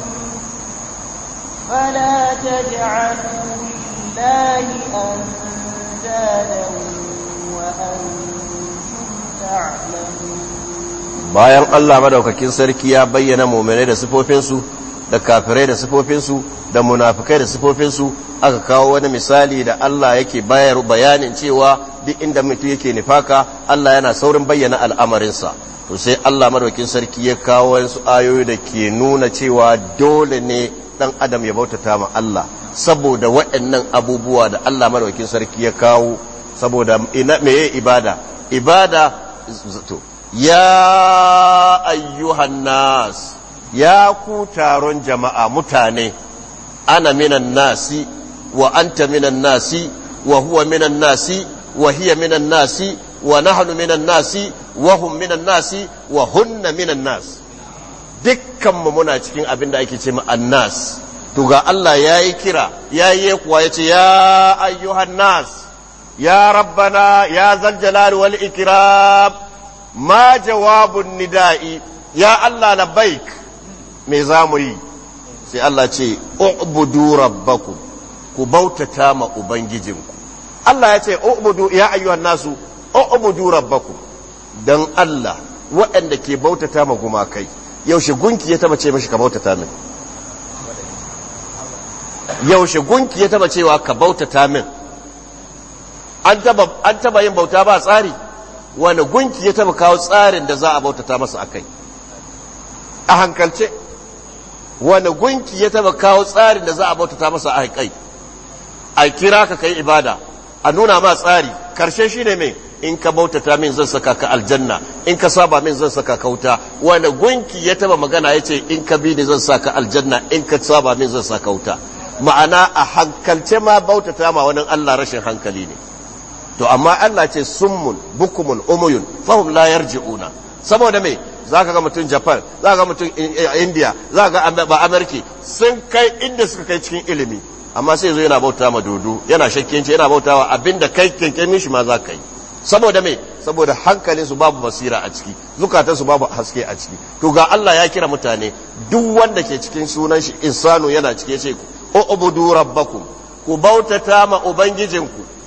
فلا تجعلوا لله أندادا وأنتم تعلمون bayan Allah madaukakin sarki ya bayyana mu'minai da sifofinsu da kafirai da sifofinsu da munafikai da sifofinsu aka kawo wani misali da Allah yake bayar bayanin cewa duk inda mutum yake nifaka Allah yana saurin bayyana al'amarinsa to sai Allah madaukakin sarki ya kawo wasu ayoyi da ke nuna cewa dole ne dan adam ya bautata ma Allah saboda waɗannan abubuwa da Allah madaukakin sarki ya kawo saboda ina meye ibada ibada to ya ayyuhan nas ya ku taron jama'a mutane ana minan nasi wa anta minan nasi wa huwa minan nasi wa hiya minan nasi wa nahnu minan nasi wa hum minan nasi wa hunna minan nas dukkan mu muna cikin abin da ake ce ma annas to ga Allah yayi kira yayi kuwa yace ya ayyuhan nas ya rabbana ya zal jalali wal ikram ma jawabun nida'i ya Allah labbaik me zamu yi sai Allah ce u'budu rabbakum ku bautata ma ubangijinku Allah ya ce u'budu ya ayyuhan nasu u'budu rabbakum dan Allah waɗanda ke bautata ma gumakai yaushe gunki ya taba ce mishi ka bautata min yaushe gunki ya taba cewa ka bautata min an taba an taba yin bauta ba tsari wani gunki ya taba kawo tsarin da za a bautata masa akai a hankalce wani gunki ya taba kawo tsarin da za a bautata masa a kai a kira ka kai ibada a nuna ma tsari karshe shine mai in ka bautata min zan saka ka aljanna in ka saba min zan saka ka wuta wani gunki ya taba magana ya ce in ka bi ni zan saka aljanna in ka saba min zan saka wuta ma'ana a hankalce ma bautata ma wani Allah rashin hankali ne to amma Allah ce summun bukumun umuyun fahum la yarji'una saboda me zaka ga mutum Japan zaka ga mutum India zaka ga ba America sun kai inda suka kai cikin ilimi amma sai zo yana bauta ma dodo yana shakkenci yana bautawa abinda kai kenkemin shi ma za ka yi saboda me saboda hankalin su babu basira a ciki zukatan su babu haske a ciki to ga Allah ya kira mutane duk wanda ke cikin sunan shi insanu yana cike ce ubudu rabbakum ku bautata ma ubangijinku Allah ya ce u'budu rabbakum ku bautata ma ubangijinku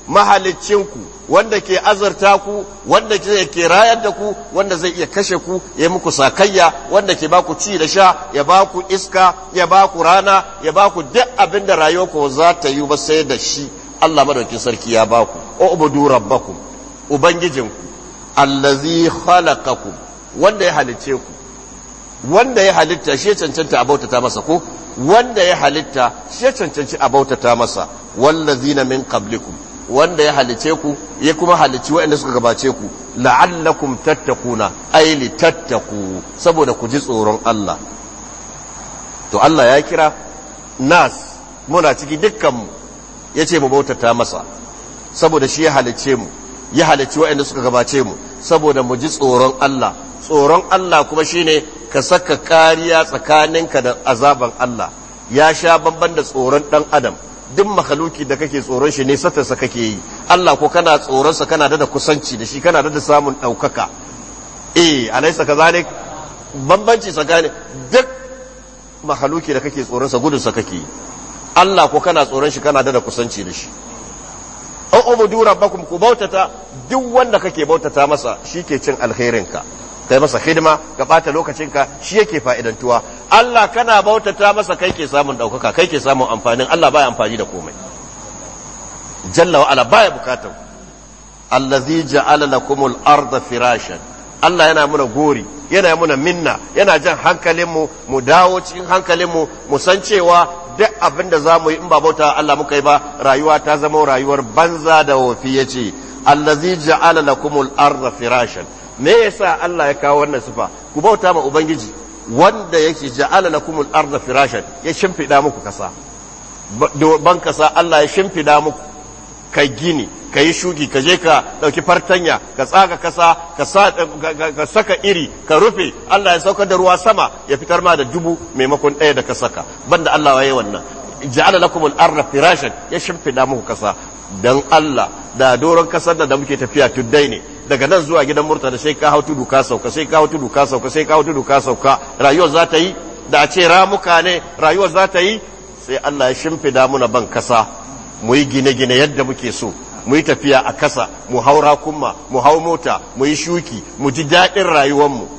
mahalicinku wanda ke azurta ku wanda ke rayar da ku wanda zai iya kashe ku ya muku sakayya wanda ke baku ci da sha ya baku iska ya baku rana ya baku duk abin da rayuwarku za ta yi ba sai da shi Allah madaukakin sarki ya baku ubudu rabbakum ubangijinku allazi khalaqakum wanda ya halice ku wanda ya halitta shi ya cancanta a bautata masa ko wanda ya halitta shi ya cancanci a bautata masa wallazina min qablikum wanda ya halice ku ya kuma halici waɗanda suka gabace ku la'allakum tattakuna ay li tattaku saboda ku ji tsoron Allah to Allah ya kira nas muna ciki dukkan mu yace mu bautata masa saboda shi ya halice mu ya halici waɗanda suka gabace mu saboda mu ji tsoron Allah tsoron Allah kuma shine ka saka kariya tsakaninka da azaban Allah ya sha bamban da tsoron dan adam duk makhluki da kake tsoron shi ne satarsa kake yi Allah ko kana tsoron sa kana da kusanci da shi kana da samun daukaka eh alaysa kazalik bambanci tsakanin duk makhluki da kake tsoron sa gudun sa kake yi Allah ko kana tsoron shi kana da kusanci da shi au ubudu rabbakum ku bautata duk wanda kake bautata masa shike cin alkhairinka kai masa hidima ka bata lokacinka shi yake fa'idantuwa Allah kana bautata masa kai ke samun daukaka kai ke samun amfanin Allah baya amfani da komai jalla wa ala baya bukatan allazi ja'ala lakumul arda firashan Allah yana muna gori yana muna minna yana jan hankalinmu mu dawo cikin hankalinmu mu san cewa duk abin da zamu yi in ba bauta Allah muka yi ba rayuwa ta zama rayuwar banza da wofi yace allazi ja'ala lakumul arda firashan me yasa Allah ya kawo wannan sifa ku bauta ma ubangiji wanda yake ja'ala lakumul arda firashan ya shimfida muku kasa ban kasa Allah ya shimfida muku kai gini kai shuki ka je ka dauki fartanya ka tsaga kasa ka sa ka saka iri ka rufe Allah ya saukar da ruwa sama ya fitar ma da dubu maimakon ɗaya da ka saka banda Allah yayi wannan ja'ala lakumul arda firashan ya shimfida muku kasa dan Allah da doron kasar da muke tafiya tuddai ne daga nan zuwa gidan murtala sai ka hau tudu ka sauka sai ka hau tudu ka sauka sai ka hau tudu ka sauka rayuwar za ta yi da a ce ramuka ne rayuwar za ta yi sai Allah ya shimfida muna ban kasa mu yi gine-gine yadda muke so mu yi tafiya a kasa mu haura kuma mu hau mota mu yi shuki mu ji daɗin rayuwarmu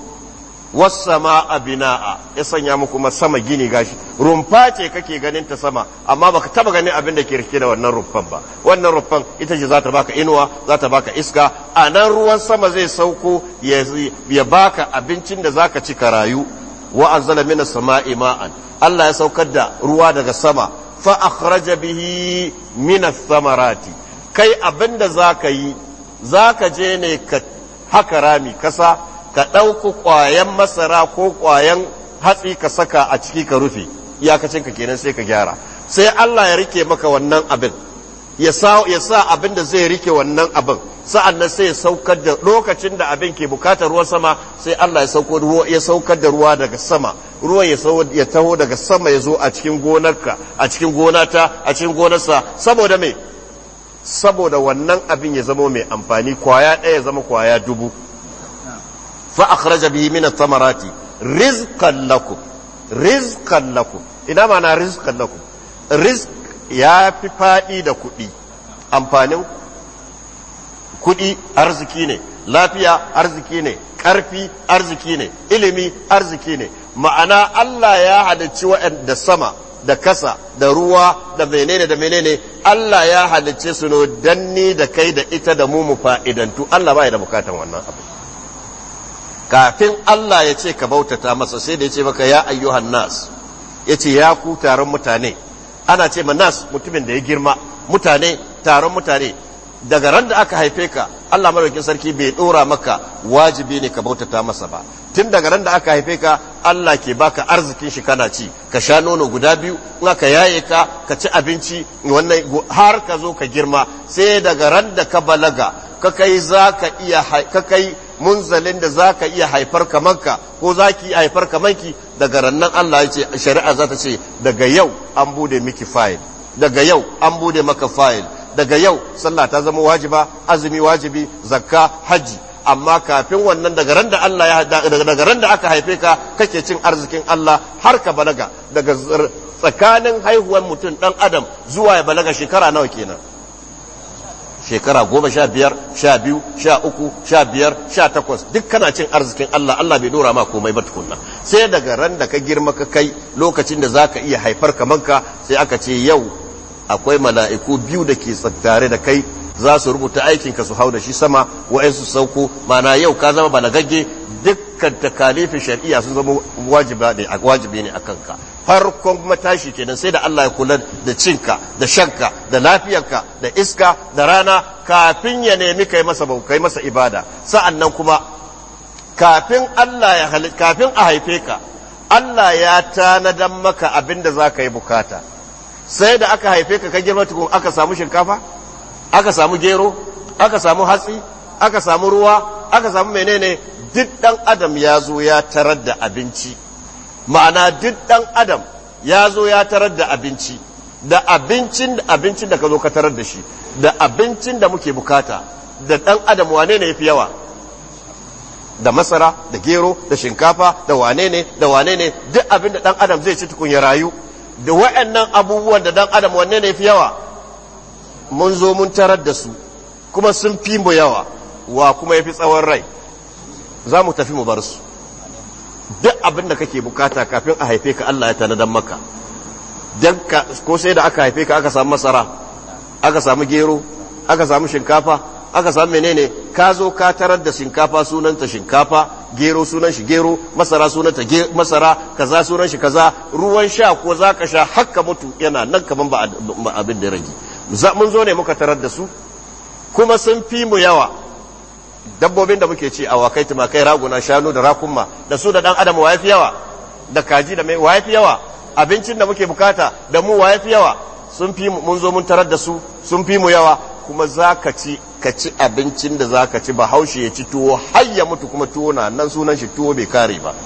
wassama bina'a ya sanya mu kuma sama gini gashi rumfa ce kake ganin ta sama amma baka taba ganin abin da ke rike da wannan rumfan ba wannan rumfan ita ce za ta baka inuwa za ta baka iska a nan ruwan sama zai sauko ya baka abincin da zaka ci ka rayu wa anzala minas sama'i ma'an Allah ya saukar da ruwa daga sama fa akhraja bihi minas samarati kai abin da zaka yi zaka je ne ka haka rami kasa ka ɗauku ƙwayan masara ko ƙwayan hatsi ka saka a ciki ka rufe iyakacinka kenan sai ka gyara sai Allah ya rike maka wannan abin ya sa abin da zai rike wannan abin sa'an nan sai ya saukar da lokacin da abin ke bukatar ruwan sama sai Allah ya sauko ruwa ya saukar da ruwa daga sama ruwan ya ya taho daga sama ya zo a cikin gonarka a cikin gonata a cikin gonarsa saboda me saboda wannan abin ya zama mai amfani kwaya ɗaya ya zama kwaya dubu فأخرج به من الثمرات رزقا لكم رزقا لكم ina mana rizqan lakum rizq ya fi fadi da kudi amfanin kudi arziki ne lafiya arziki ne karfi arziki ne ilimi arziki ne ma'ana Allah ya halicci wa'anda sama da kasa da ruwa da menene da menene Allah ya halicce su no danni da kai da ita da mu mu fa'idantu Allah ba ya da bukatan wannan abu kafin Allah ya ce ka bautata masa sai da ya ce maka ya ayyuhan nas ya ce ya ku taron mutane ana ce ma nas mutumin da ya girma mutane taron mutane daga ran da aka haife ka Allah madaukakin sarki bai dora maka wajibi ne ka bautata masa ba tun daga ran da aka haife ka Allah ke baka arzikin shi kana ci ka sha nono guda biyu in aka yaye ka ka ci abinci wannan har ka zo ka girma sai daga ran da ka balaga ka kai zaka iya ka kai munzalin da za ka iya haifar kamanka ko za ki haifar kamanki daga rannan Allah ya ce shari'a za ta ce daga yau an bude miki fayil daga yau an bude maka fayil daga yau sallah ta zama wajiba azumi wajibi zakka haji amma kafin wannan daga ran da Allah ya daga ran da aka haife ka kake cin arzikin Allah har ka balaga daga tsakanin haihuwar mutum dan adam zuwa ya balaga shekara nawa kenan shekara goma sha biyar sha biyu sha uku sha biyar sha takwas duk kana cin arzikin Allah Allah bai dora ma komai ba tukunna sai daga ran da ka girma ka kai lokacin da zaka iya haifar kaman ka sai aka ce yau akwai mala'iku biyu da ke tsattare da kai za su rubuta aikin ka su hau da shi sama wa'ansu sauko mana yau ka zama balagagge dukkan takalifin shari'a sun zama wajibi ne akan ka farkon matashi kenan sai da Allah ya kula da cinka da shanka da lafiyarka da iska da rana kafin ya nemi kai masa kai masa ibada sa'annan kuma kafin Allah ya hal kafin a haife ka Allah ya tanadan maka abin da zaka yi bukata sai da aka haife ka ka girma tukun aka samu shinkafa aka samu gero aka samu hatsi aka samu ruwa aka samu menene duk dan adam ya zo ya tarar da abinci ma'ana duk dan adam ya zo ya tarar da abinci da abincin da abincin da ka zo ka tarar da shi da abincin da muke bukata da dan adam wane ne yafi yawa da masara da gero da shinkafa da wane ne da wane ne duk abin da dan adam zai ci tukun ya rayu da waɗannan abubuwan da dan adam wanne ne yafi yawa mun zo mun tarar da su kuma sun fi mu yawa wa kuma yafi tsawon rai za mu tafi mu bar su duk abin da kake bukata kafin a haife ka Allah ya tanadan maka dan ka ko sai da aka haife ka aka samu masara aka samu gero aka samu shinkafa aka samu menene ka zo ka tarar da shinkafa sunanta shinkafa gero sunan shi gero masara sunanta masara kaza sunan shi kaza ruwan sha ko zaka sha hakka mutu yana nan kaman ba abin da rage mun zo ne muka tarar da su kuma sun fi mu yawa dabbobin da muke ci awakai tumakai raguna shanu da rakunma da su da dan adam wa yafi yawa da kaji da mai wa yafi yawa abincin da muke bukata da mu wa yafi yawa sun fi mun zo mun tarar da su sun fi mu yawa kuma zaka ci ka ci abincin da zaka ci ba haushe ya ci tuwo har ya mutu kuma tuwo na nan sunan shi tuwo bai kare ba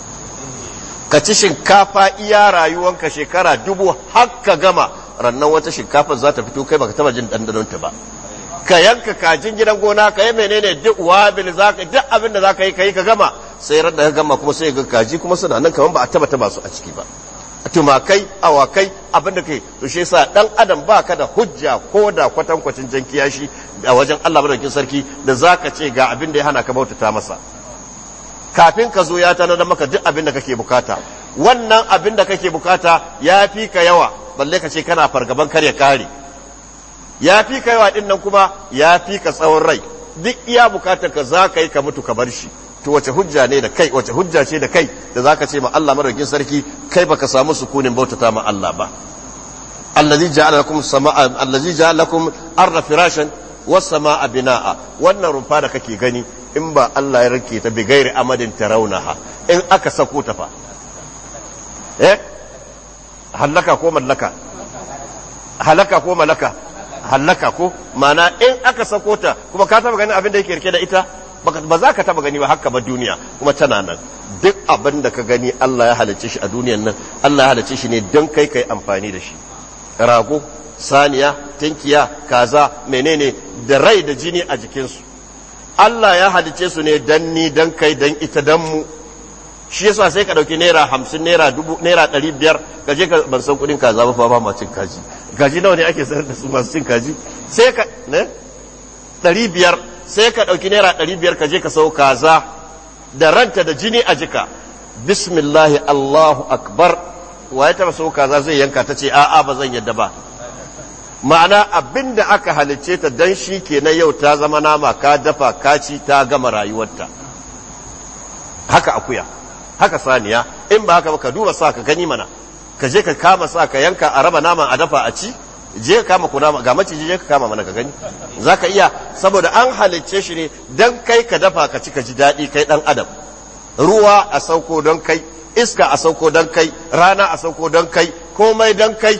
ka ci shinkafa iya rayuwanka shekara dubu har ka gama rannan wata shinkafa za ta fito kai baka taba jin dandanonta ba ka yanka kajin gidan gona ka yi menene duk wabil zaka duk abin da zaka yi kai ka gama sai ran da ka gama kuma sai ga kaji kuma suna nan kaman ba a taba taba su a ciki ba tumakai awakai abin da kai to shi yasa dan adam baka da hujja ko da kwatankwacin jan kiyashi a wajen Allah madaukakin sarki da zaka ce ga abin da ya hana ka bautata masa kafin ka zo ya tana da maka duk abin da kake bukata wannan abin da kake bukata ya fi ka yawa balle ka ce kana fargaban kar ya kare ya fi ka yawa din nan kuma ya fi ka tsawon rai duk iya bukatar ka za ka yi ka mutu ka bar shi to wace hujja ne da kai wace hujja ce da kai da zaka ce ma Allah madaukakin sarki kai baka samu sukunin bautata ma Allah ba allazi ja'ala lakum samaa allazi ja'ala lakum arda firashan was samaa binaa wannan rumfa da kake gani in ba Allah ya rike ta bi gairi amadin tarawnaha in aka sako ta fa eh halaka ko mallaka halaka ko malaka halaka ko mana in aka sako ta kuma ka taba ganin abin da yake rike da ita ba za ka taba gani ba haka ba duniya kuma tana nan duk abin da ka gani Allah ya halicce shi a duniyan nan Allah ya halicce shi ne don kai kai amfani da shi rago saniya tinkiya kaza menene da rai da jini a jikinsu Allah ya halicce su ne dan ni dan kai dan ita dan mu shi yasa sai ka dauki naira hamsin naira dubu naira ɗari biyar ka je ka ban san kudin kaza ba fa ba ma cin kaji kaji nawa ne ake sayar da su masu cin kaji sai ka ne ɗari biyar sai ka ɗauki naira ɗari biyar ka je ka sau kaza da ranta da jini a jika bismillahi Allahu akbar wa ya taba sau kaza zai yanka ta ce a'a ba zan yadda ba ma'ana abinda aka halicce ta dan shi kenan yau ta zama nama ka dafa ka ci ta gama rayuwarta haka akuya haka saniya in ba haka ba ka duba sa ka gani mana ka je ka kama sa ka yanka a raba naman a dafa a ci je ka kama kuna ga maciji je ka kama mana ka gani zaka iya saboda an halicce shi ne dan kai ka dafa ka ci ka ji daɗi kai dan adam ruwa a sauko don kai iska a sauko don kai rana a sauko don kai komai don kai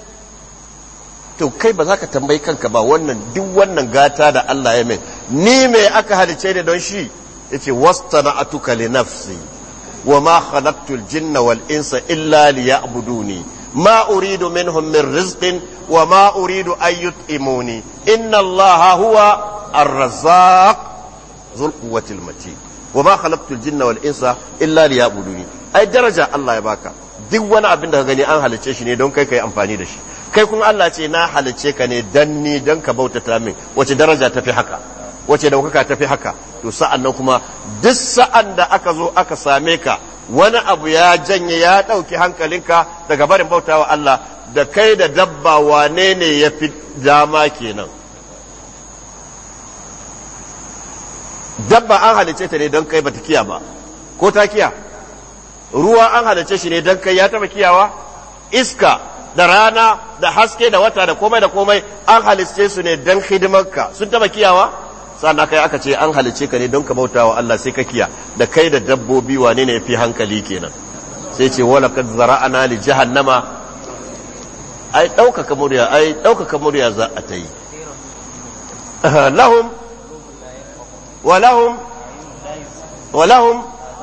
to kai ba za ka tambayi kanka ba wannan duk wannan gata da Allah ya mai ni me aka halicce ne don shi yace wastana'atuka li nafsi wa ma khalaqtul jinna wal insa illa liya'buduni ما أريد منهم من رزق وما أريد أن يطعموني إن الله هو الرزاق ذو القوة المتين wa ma khalaqtul jinna wal insa illa liya'buduni. Ai daraja Allah ya baka, duk wani abin da ka gani an halice shi ne don kai kai amfani da shi, kai kuma Allah ce na halice ka ne dan ni dan ka bautata min. Wace daraja tafi haka, wace daukaka tafi haka? To sa'an nan kuma duk sa'an da aka zo aka same ka wani abu ya janye ya ɗauki hankalinka daga barin bautawa Allah, da kai da dabba wane ne ya fi dama kenan? Dabba an halice ta ne don kai bata kiya ba, ko ta kiya? Ruwa an halice shi ne don kai, ya taba kiyawa? Iska da rana da haske da wata da komai da komai an halice su ne don hidimarka, sun taba kiyawa? Sannan kai aka ce an halice ka ne don ka bautawa Allah sai ka kiya, da kai da dabbobi wane ne ya fi hankali kenan? Sai ce wala kad zara'ana li jahannama. Ai ɗaukaka murya, ai ɗaukaka murya za a ta yi. Lahum ولهم ولهم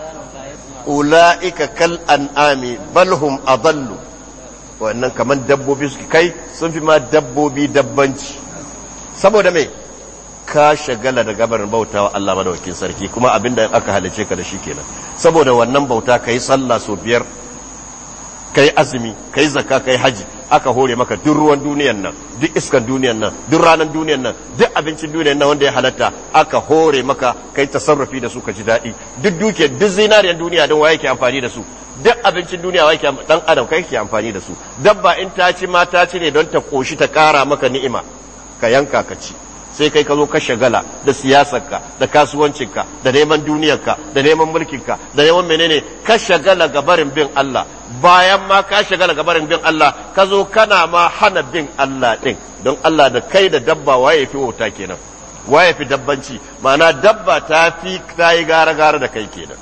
أولئك كالأنعام بل هم أضل. وأنهم كمان dabbobi suke, kai sun fi ma dabbobi dabbanci. Saboda me ka shagala da gabarin bautawa Allah madawakin sarki, kuma abinda aka halice ka da shi kenan. Saboda wannan bauta kai sallah so biyar, kai azumi, kai zakka, kai haji, aka hore maka duk ruwan duniyan nan, duk iskan duniyan nan, duk ranar duniyan nan, duk abincin duniyan nan wanda ya halatta aka hore maka kai tasarrufi da su ka ji daɗi. Duk duke duk zinariyan duniya don waye ke amfani da su, duk abincin duniya waye ke dan adam kai ke amfani da su. Dabba in ta ci ma ta ci ne don ta koshi ta kara maka ni'ima, ka yanka ka ci. Sai kai ka zo ka shagala da siyasarka da kasuwancinka da neman duniyarka da neman mulkinka da neman menene, ka shagala ga barin bin Allah. Bayan ma ka shagala ga barin bin Allah, ka zo kana ma hana bin Allah din. Don Allah da kai da dabba waye fi wauta kenan, waye fi dabbanci? Ma'ana dabba ta fi ta yi gara gara da kai kenan.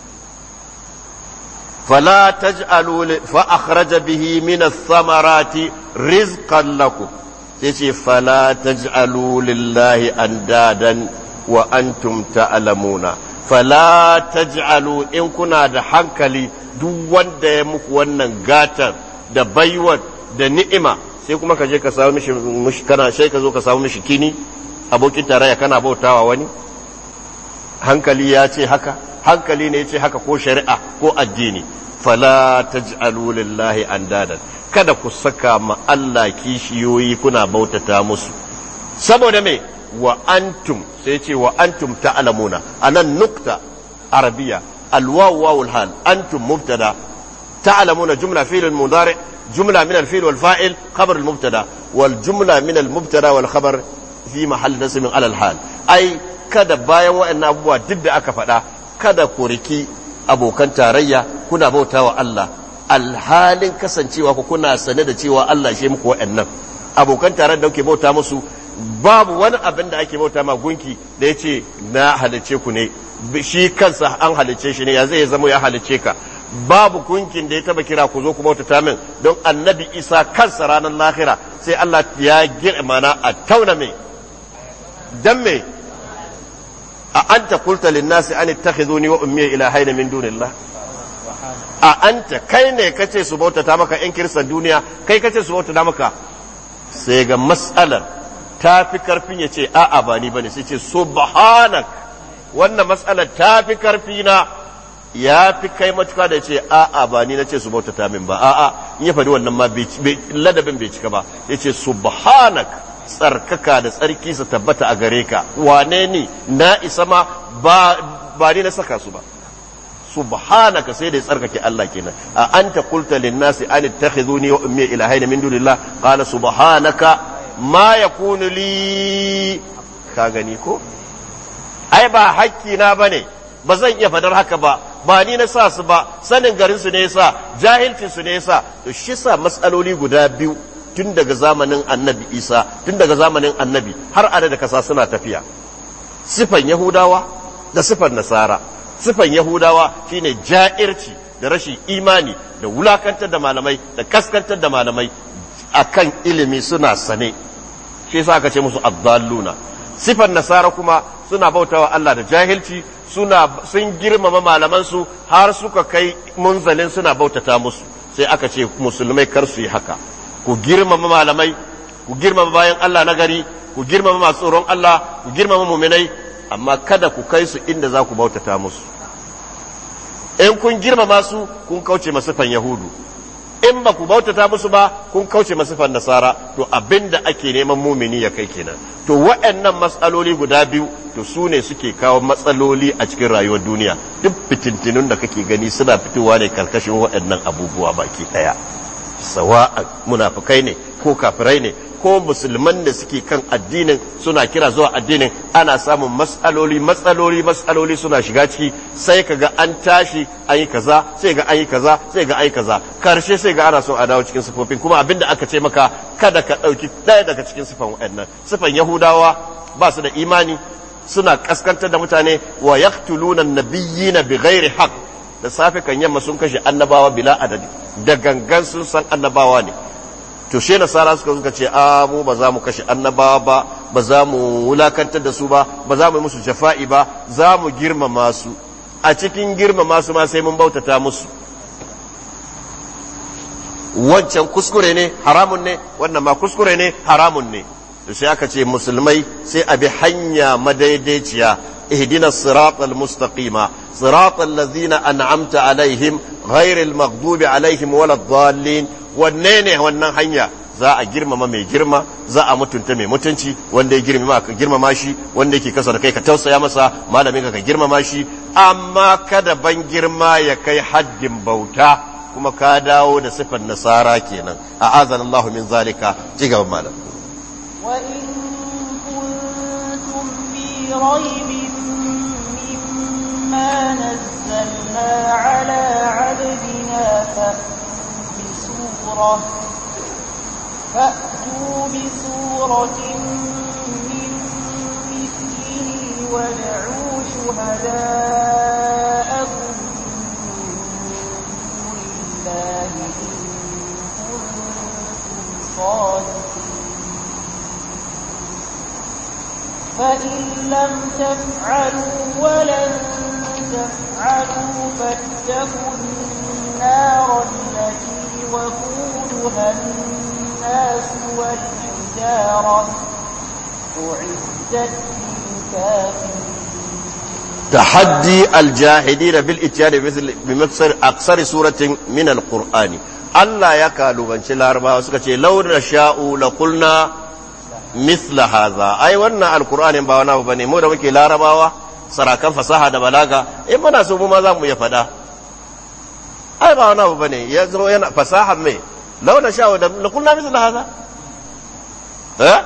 fala taj'alu fa akhraja bihi min ath-thamarati rizqan lakum. sai ce fala taj'alu lillahi andadan wa antum ta'lamuna. Fala taj'alu, in kuna da hankali, duk wanda ya muku wannan gatan da baiwar da ni'ima, sai kuma ka je ka samu mishi kana sai ka zo ka samu mishi kini abokin tarayya kana bautawa wani. Hankali ya ce haka, hankali ne ya ce haka, ko shari'a ko addini. Fala taj'alu lillahi andadan, kada ku saka ma Allah kishiyoyi kuna bautata musu. Saboda me? Wa antum, sai ce wa antum ta'lamuna. Anan nukta arabiya, alwawu wawul hal, antum mubtada, ta'lamuna jumla fi'l mudari, jumla min al-fi'l wal fa'il, khabar al-mubtada, wal jumla min al-mubtada wal khabar fi mahall nasb ala al-hal. Ai kada bayan wa'annan abubuwa duk da aka faɗa, kada ku riki abokan tarayya kuna bautawa Allah, alhalin kasancewa ku kuna sane da cewa Allah shi muku wa'annan abokan tarayya da kuke bauta musu. Babu wani abin da ake bauta ma gunki da ya ce na halice ku ne, shi kansa an halice shi ne, ya zai zama ya halice ka. Babu gunkin da ya taba kira ku zo ku bautata min, don annabi Isa kansa ranar lahira sai Allah ya girma na a tauna mai dan me. a anta qulta lin nasi an ittakhiduni wa ummi ilahaina min dunillah. a anta kai ne kace su bautata maka, in kirsan duniya kai kace su bautata maka. sai ga mas'alar ta fi karfin ya ce a'a ba ni bane, sai ce subhanak, wannan mas'alar ta fi karfi na, ya fi kai matuka da ya ce a'a ba ni na ce su bautata min ba. a'a in ya faɗi wannan ma ladabin bai cika ba, ya ce subhanak, tsarkaka da tsarki su tabbata a gare ka. wane ni na isa ma ba ba ni na saka su ba. subhanaka, sai da ya tsarkake Allah kenan. a anta qulta lin nasi an ittakhiduni wa ummi ilahaina min dunillah, qala subhanaka ma yakunu li. ka gani ko, ai ba hakki na bane, ba zan iya fadar haka ba, ba ni na sa su ba, sanin garin su ne yasa, jahilcin su ne yasa. to shi sa matsaloli guda biyu tun daga zamanin annabi Isa, tun daga zamanin annabi har ada da kasa suna tafiya. Sifan Yahudawa da sifan Nasara. Sifan Yahudawa shine ja'irci da rashin imani da wulakantar da malamai da kaskantar da malamai akan ilimi suna sane, shi yasa aka ce musu addalluna. Sifan Nasara kuma suna bautawa Allah da jahilci, suna sun girmama malaman su har suka kai munzalin suna bautata musu. sai aka ce musulmai kar su yi haka. ku girmama malamai, ku girmama bayan Allah na gari, ku girmama masu tsoron Allah, ku girmama muminai, amma kada ku kai su inda za ku bautata musu. in kun girmama su kun kauce masifan yahudu, in ba ku bautata musu ba kun kauce masifan nasara. To abinda ake neman mumini ya kai kenan. To waɗannan matsaloli guda biyu to su ne suke kawo matsaloli a cikin rayuwar duniya. Duk fitintinun da kake gani suna fitowa ne karkashin waɗannan abubuwa baki ɗaya, sawa munafikai ne ko kafirai ne ko musulman da suke kan addinin suna kira zuwa addinin, ana samun matsaloli matsaloli matsaloli suna shiga ciki, sai kaga an tashi an yi kaza, sai ga an yi kaza, sai ga an yi kaza, karshe sai ga ana son a dawo cikin sifofin. Kuma abinda aka ce maka kada ka ɗauki ɗaya daga cikin sifan waɗannan. Sifan Yahudawa ba su da imani, suna kaskantar da mutane, wa yaqtuluna an-nabiyyina bighairi haqq. Da safe kan yamma sun kashe annabawa bila adadi, da gangan sun san annabawa ne. To she nasara suka suka ce a mu ba za mu kashe annabawa ba, ba za mu wulakantar da su ba, ba za mu yi musu jafa'i ba, za mu girmama su. A cikin girmama su ma sai mun bautata musu. Wancan kuskure ne, haramun ne, wannan ma kuskure ne, haramun ne. To sai aka ce musulmai sai a bi hanya madaidaiciya, ihdina siratal mustaqima siratal ladzina an'amta alaihim ghairil maghdubi alaihim waladdallin. Wanne ne wannan hanya? Za a girmama mai girma, za a mutunta mai mutunci, wanda ya girmama ka girmama shi, wanda yake kasa da kai ka tausaya masa, malamin ka ka girmama shi, amma kada ban girma ya kai haddin bauta, kuma ka dawo da sifar nasara kenan. A'azana Allah min zalika. Ci gaban malam. Wa in kuntum fi raybin mimma nazzalna ala 'abdina fa فأتوا بسورة من مثله وادعوا شهداءكم من دون الله إن كنتم صادقين فإن لم تفعلوا ولن تفعلوا فاتقوا النار التي وقودها الناس والحجارة أعدت للكافرين. تحدي الجاهدين بالإتيان بمثل أكثر سورة من القرآن. الله يكالو من شلاربا وسكتي لو نشاء لقلنا مثل هذا. أي وانا القرآن باونا بني مودا وكي لاربا سراكا فصاحة بلاغا إما ناسوبو ماذا مو يفدا. ai ba wani abu bane ya zo yana fasaha mai launa sha da kullu misal hada eh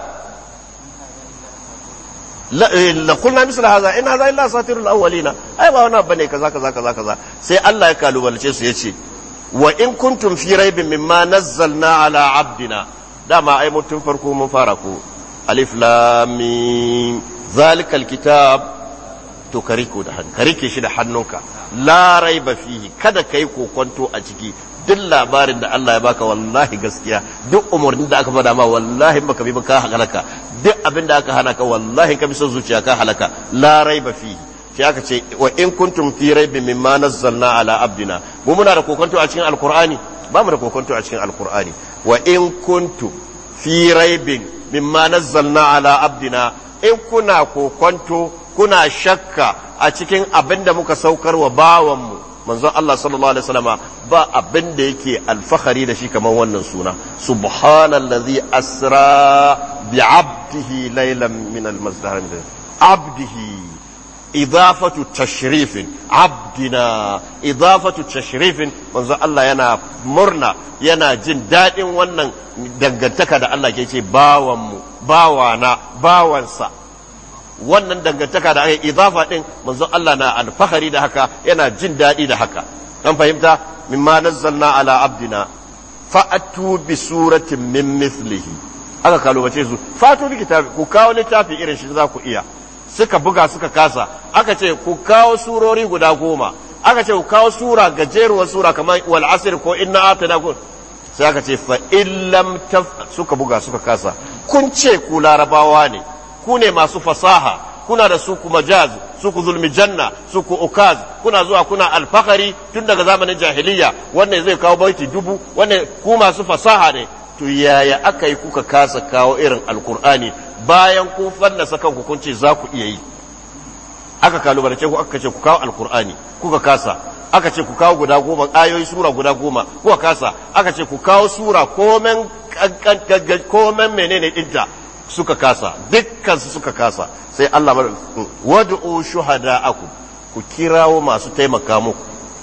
la la kullu misal hada in hada illa satirul awwalina. ai ba wani abu bane kaza kaza kaza kaza. sai Allah ya kalubalce su yace wa in kuntum fi raibin mimma nazzalna ala abdina. dama ai mutun farko mun fara ko alif lam mim zalikal kitab to kariko da hannu karike shi da hannunka la raiba fihi kada kai kokonto a ciki. duk labarin da Allah ya baka wallahi gaskiya, duk umurnin da aka fada ma wallahi baka bi ba ka halaka, duk abin da aka hana ka wallahi ka bi son zuciya ka halaka. la raiba fihi shi aka ce wa in kuntum fi raibin mimma nazzalna ala abdina. mu muna da kokonto a cikin alqur'ani? ba mu da kokonto a cikin alqur'ani. wa in kuntum fi raibin mimma nazzalna ala abdina, in kuna kokonto kuna shakka a cikin abin da muka saukar wa bawanmu manzon Allah sallallahu alaihi wasallama, ba abin da yake alfahari da shi kamar wannan suna subhanallazi asra bi abdihi laylan min almasdar abdihi idafatu tashrifin abdina idafatu tashrifin. manzon Allah yana murna yana jin dadin wannan dangantaka da Allah ke ce bawanmu bawana bawansa. wannan dangantaka da aka idafa din manzon Allah na alfahari da haka, yana jin daɗi da haka. an fahimta? mimma nazzalna ala abdina fa'atu bi suratin min mithlihi. aka kalubace su fatu bi kitabi, ku kawo littafi irin shi za ku iya. suka buga suka kasa. aka ce ku kawo surori guda goma. aka ce ku kawo sura gajeruwar sura kamar wal asr ko inna atana ku. sai aka ce fa illam taf suka buga suka kasa. kun ce ku larabawa ne, ku ne masu fasaha, kuna da suku majaz, suku zulmi janna, suku ukaz, kuna zuwa kuna alfahari tun daga zamanin jahiliya. wannan zai kawo baiti dubu, wannan ku masu fasaha ne. to yaya aka yi kuka kasa kawo irin alkur'ani bayan kun fallasa kanku kun ce za ku iya yi? aka kalubalance ku aka ce ku kawo alkur'ani kuka kasa. aka ce ku kawo guda goma ayoyi sura guda goma kuka kasa aka ce ku kawo sura komen komen menene dinta suka kasa dukkan su suka kasa sai Allah wad'u shuhada'akum ku kirawo masu taimaka muku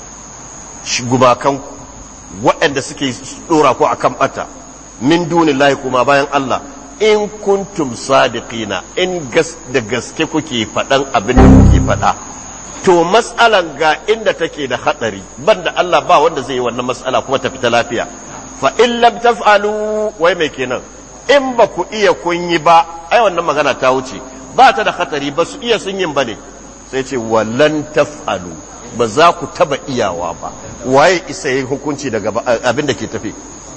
gubakan waɗanda suke dora ku akan bata min dunillahi kuma bayan Allah in kuntum sadiqina in gas da gaske kuke faɗan abin da kuke faɗa to mas'alan ga inda take da hadari banda Allah ba wanda zai yi wannan mas'ala kuma ta fita lafiya fa in lam taf'alu wai mai kenan in ba ku iya kun yi ba ai wannan magana ta wuce ba ta da hadari ba su iya sun yin bane sai ce wallan taf'alu ba za ku taba iyawa ba waye isa yin hukunci daga abin da ke tafi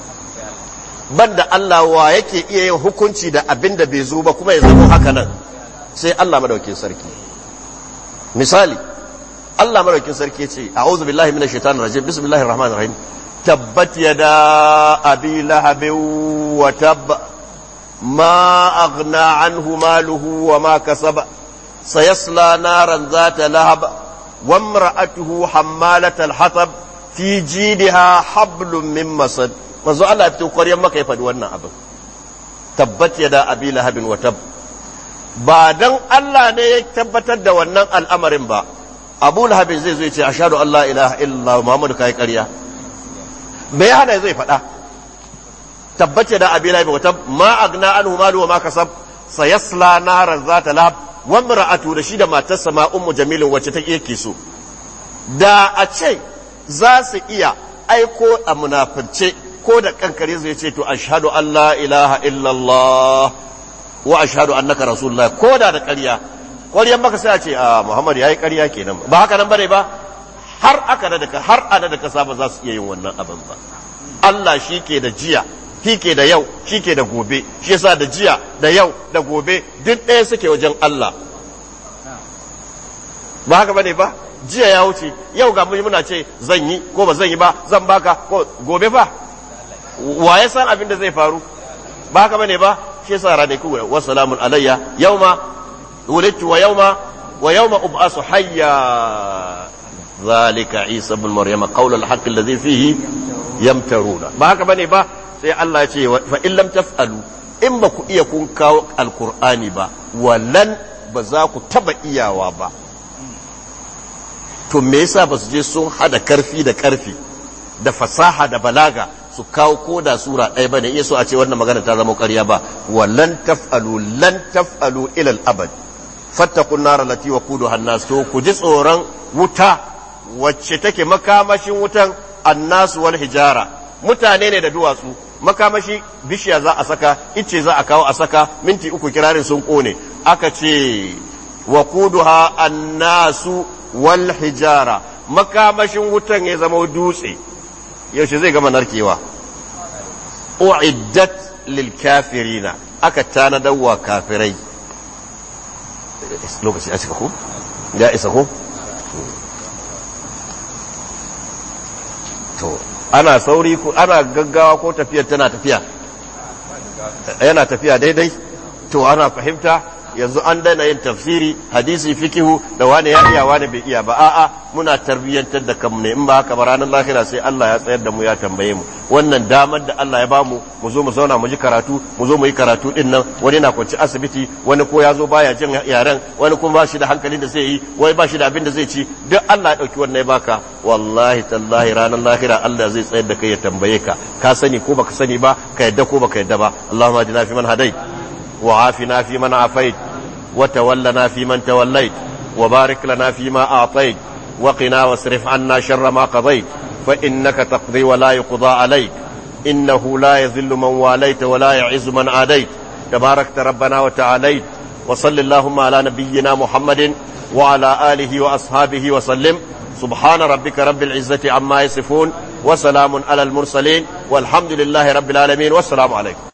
banda Allah wa yake iya yin hukunci da abin da bai zo ba kuma ya zama haka nan sai Allah madaukakin sarki misali Allah madaukakin sarki ce a'udhu billahi minash shaitanir rajim bismillahir rahmanir rahim tabbat yada abi lahab wa tab ma aghna anhu maluhu wa ma kasaba sayasla naran zata lahab wa imra'atuhu hammalatal hatab fi jidha hablum min masad manzo Allah ya fito ƙwaryar maka ya faɗi wannan abin tabbat yada abi lahabin wa tab ba dan Allah ne ya tabbatar da wannan al'amarin ba Abu Lahabin zai zo ya ce ashhadu an la ilaha illallah Muhammadu kai ƙarya me ya hana zai faɗa tabbat yada abi lahabin wa tab ma agna anhu malu wa ma kasab sayasla naran zata lahab wa imra'atu da shi da matarsa ma ummu jamilin wacce take yake so da a ce za su iya aiko a munafirce ko da kankare zai ce to ashhadu an la ilaha illallah wa ashhadu annaka rasulullah ko da da ƙarya ƙwaryan maka sai a ce a Muhammad yayi ƙarya kenan ba haka nan bane ba har aka da ka har ana da kasa ba za su iya yin wannan abin ba Allah shike da jiya shike da yau shike da gobe shi yasa da jiya da yau da gobe duk ɗaya suke wajen Allah ba haka bane ba jiya ya wuce yau ga muna ce zan yi ko ba zan yi ba zan baka ko gobe fa wa ya san abin da zai faru ba haka bane ba shi yasa rane ku wa salamun alayya yawma wulidtu wa yawma wa yawma ub'asu hayya zalika isa ibn maryam qawl al-haqq alladhi fihi yamtaruna ba haka bane ba sai Allah ya ce fa in lam taf'alu in ba ku iya kun kawo alqur'ani ba wallan ba za ku taba iyawa ba to me yasa ba su je sun hada karfi da karfi da fasaha da balaga su kawo koda sura ɗaya bane iya so a ce wannan magana ta zama ƙarya ba wallan taf'alu lan taf'alu ila al-abad fattaqun nar allati waquduha an-nas to ku ji tsoron wuta wacce take makamashin wutan annas wal hijara mutane ne da duwatsu makamashi bishiya za a saka ice za a kawo a saka minti uku kirarin sun kone aka ce waquduha annasu wal hijara makamashin wutan ya zama dutse yaushe zai gama narkewa uiddat lil kafirina aka tanadar wa kafirai lokaci a cika ko ya isa ko to ana sauri ko ana gaggawa ko tafiyar tana tafiya yana tafiya daidai to ana fahimta yanzu an daina yin tafsiri hadisi fikihu da wani ya iya wani bai iya ba a'a muna tarbiyyantar da kanmu ne in ba haka ba ranar lahira sai Allah ya tsayar da mu ya tambaye mu wannan damar da Allah ya bamu mu zo mu zauna mu ji karatu mu zo mu yi karatu din nan wani na kwanci asibiti wani ko ya zo baya jin yaren wani kuma ba shi da hankali da zai yi wani ba shi da abin da zai ci duk Allah ya dauki wannan ya baka wallahi tallahi ranar lahira Allah zai tsayar da kai ya tambaye ka ka sani ko baka sani ba ka yadda ko baka yadda ba Allahumma ajina fi man hadait وعافنا في من عافيت وتولنا في من توليت وبارك لنا فيما أعطيت وقنا واصرف عنا شر ما قضيت فإنك تقضي ولا يقضى عليك إنه لا يذل من واليت ولا يعز من عاديت تباركت ربنا وتعاليت وصل اللهم على نبينا محمد وعلى آله وأصحابه وسلم سبحان ربك رب العزة عما يصفون وسلام على المرسلين والحمد لله رب العالمين والسلام عليكم.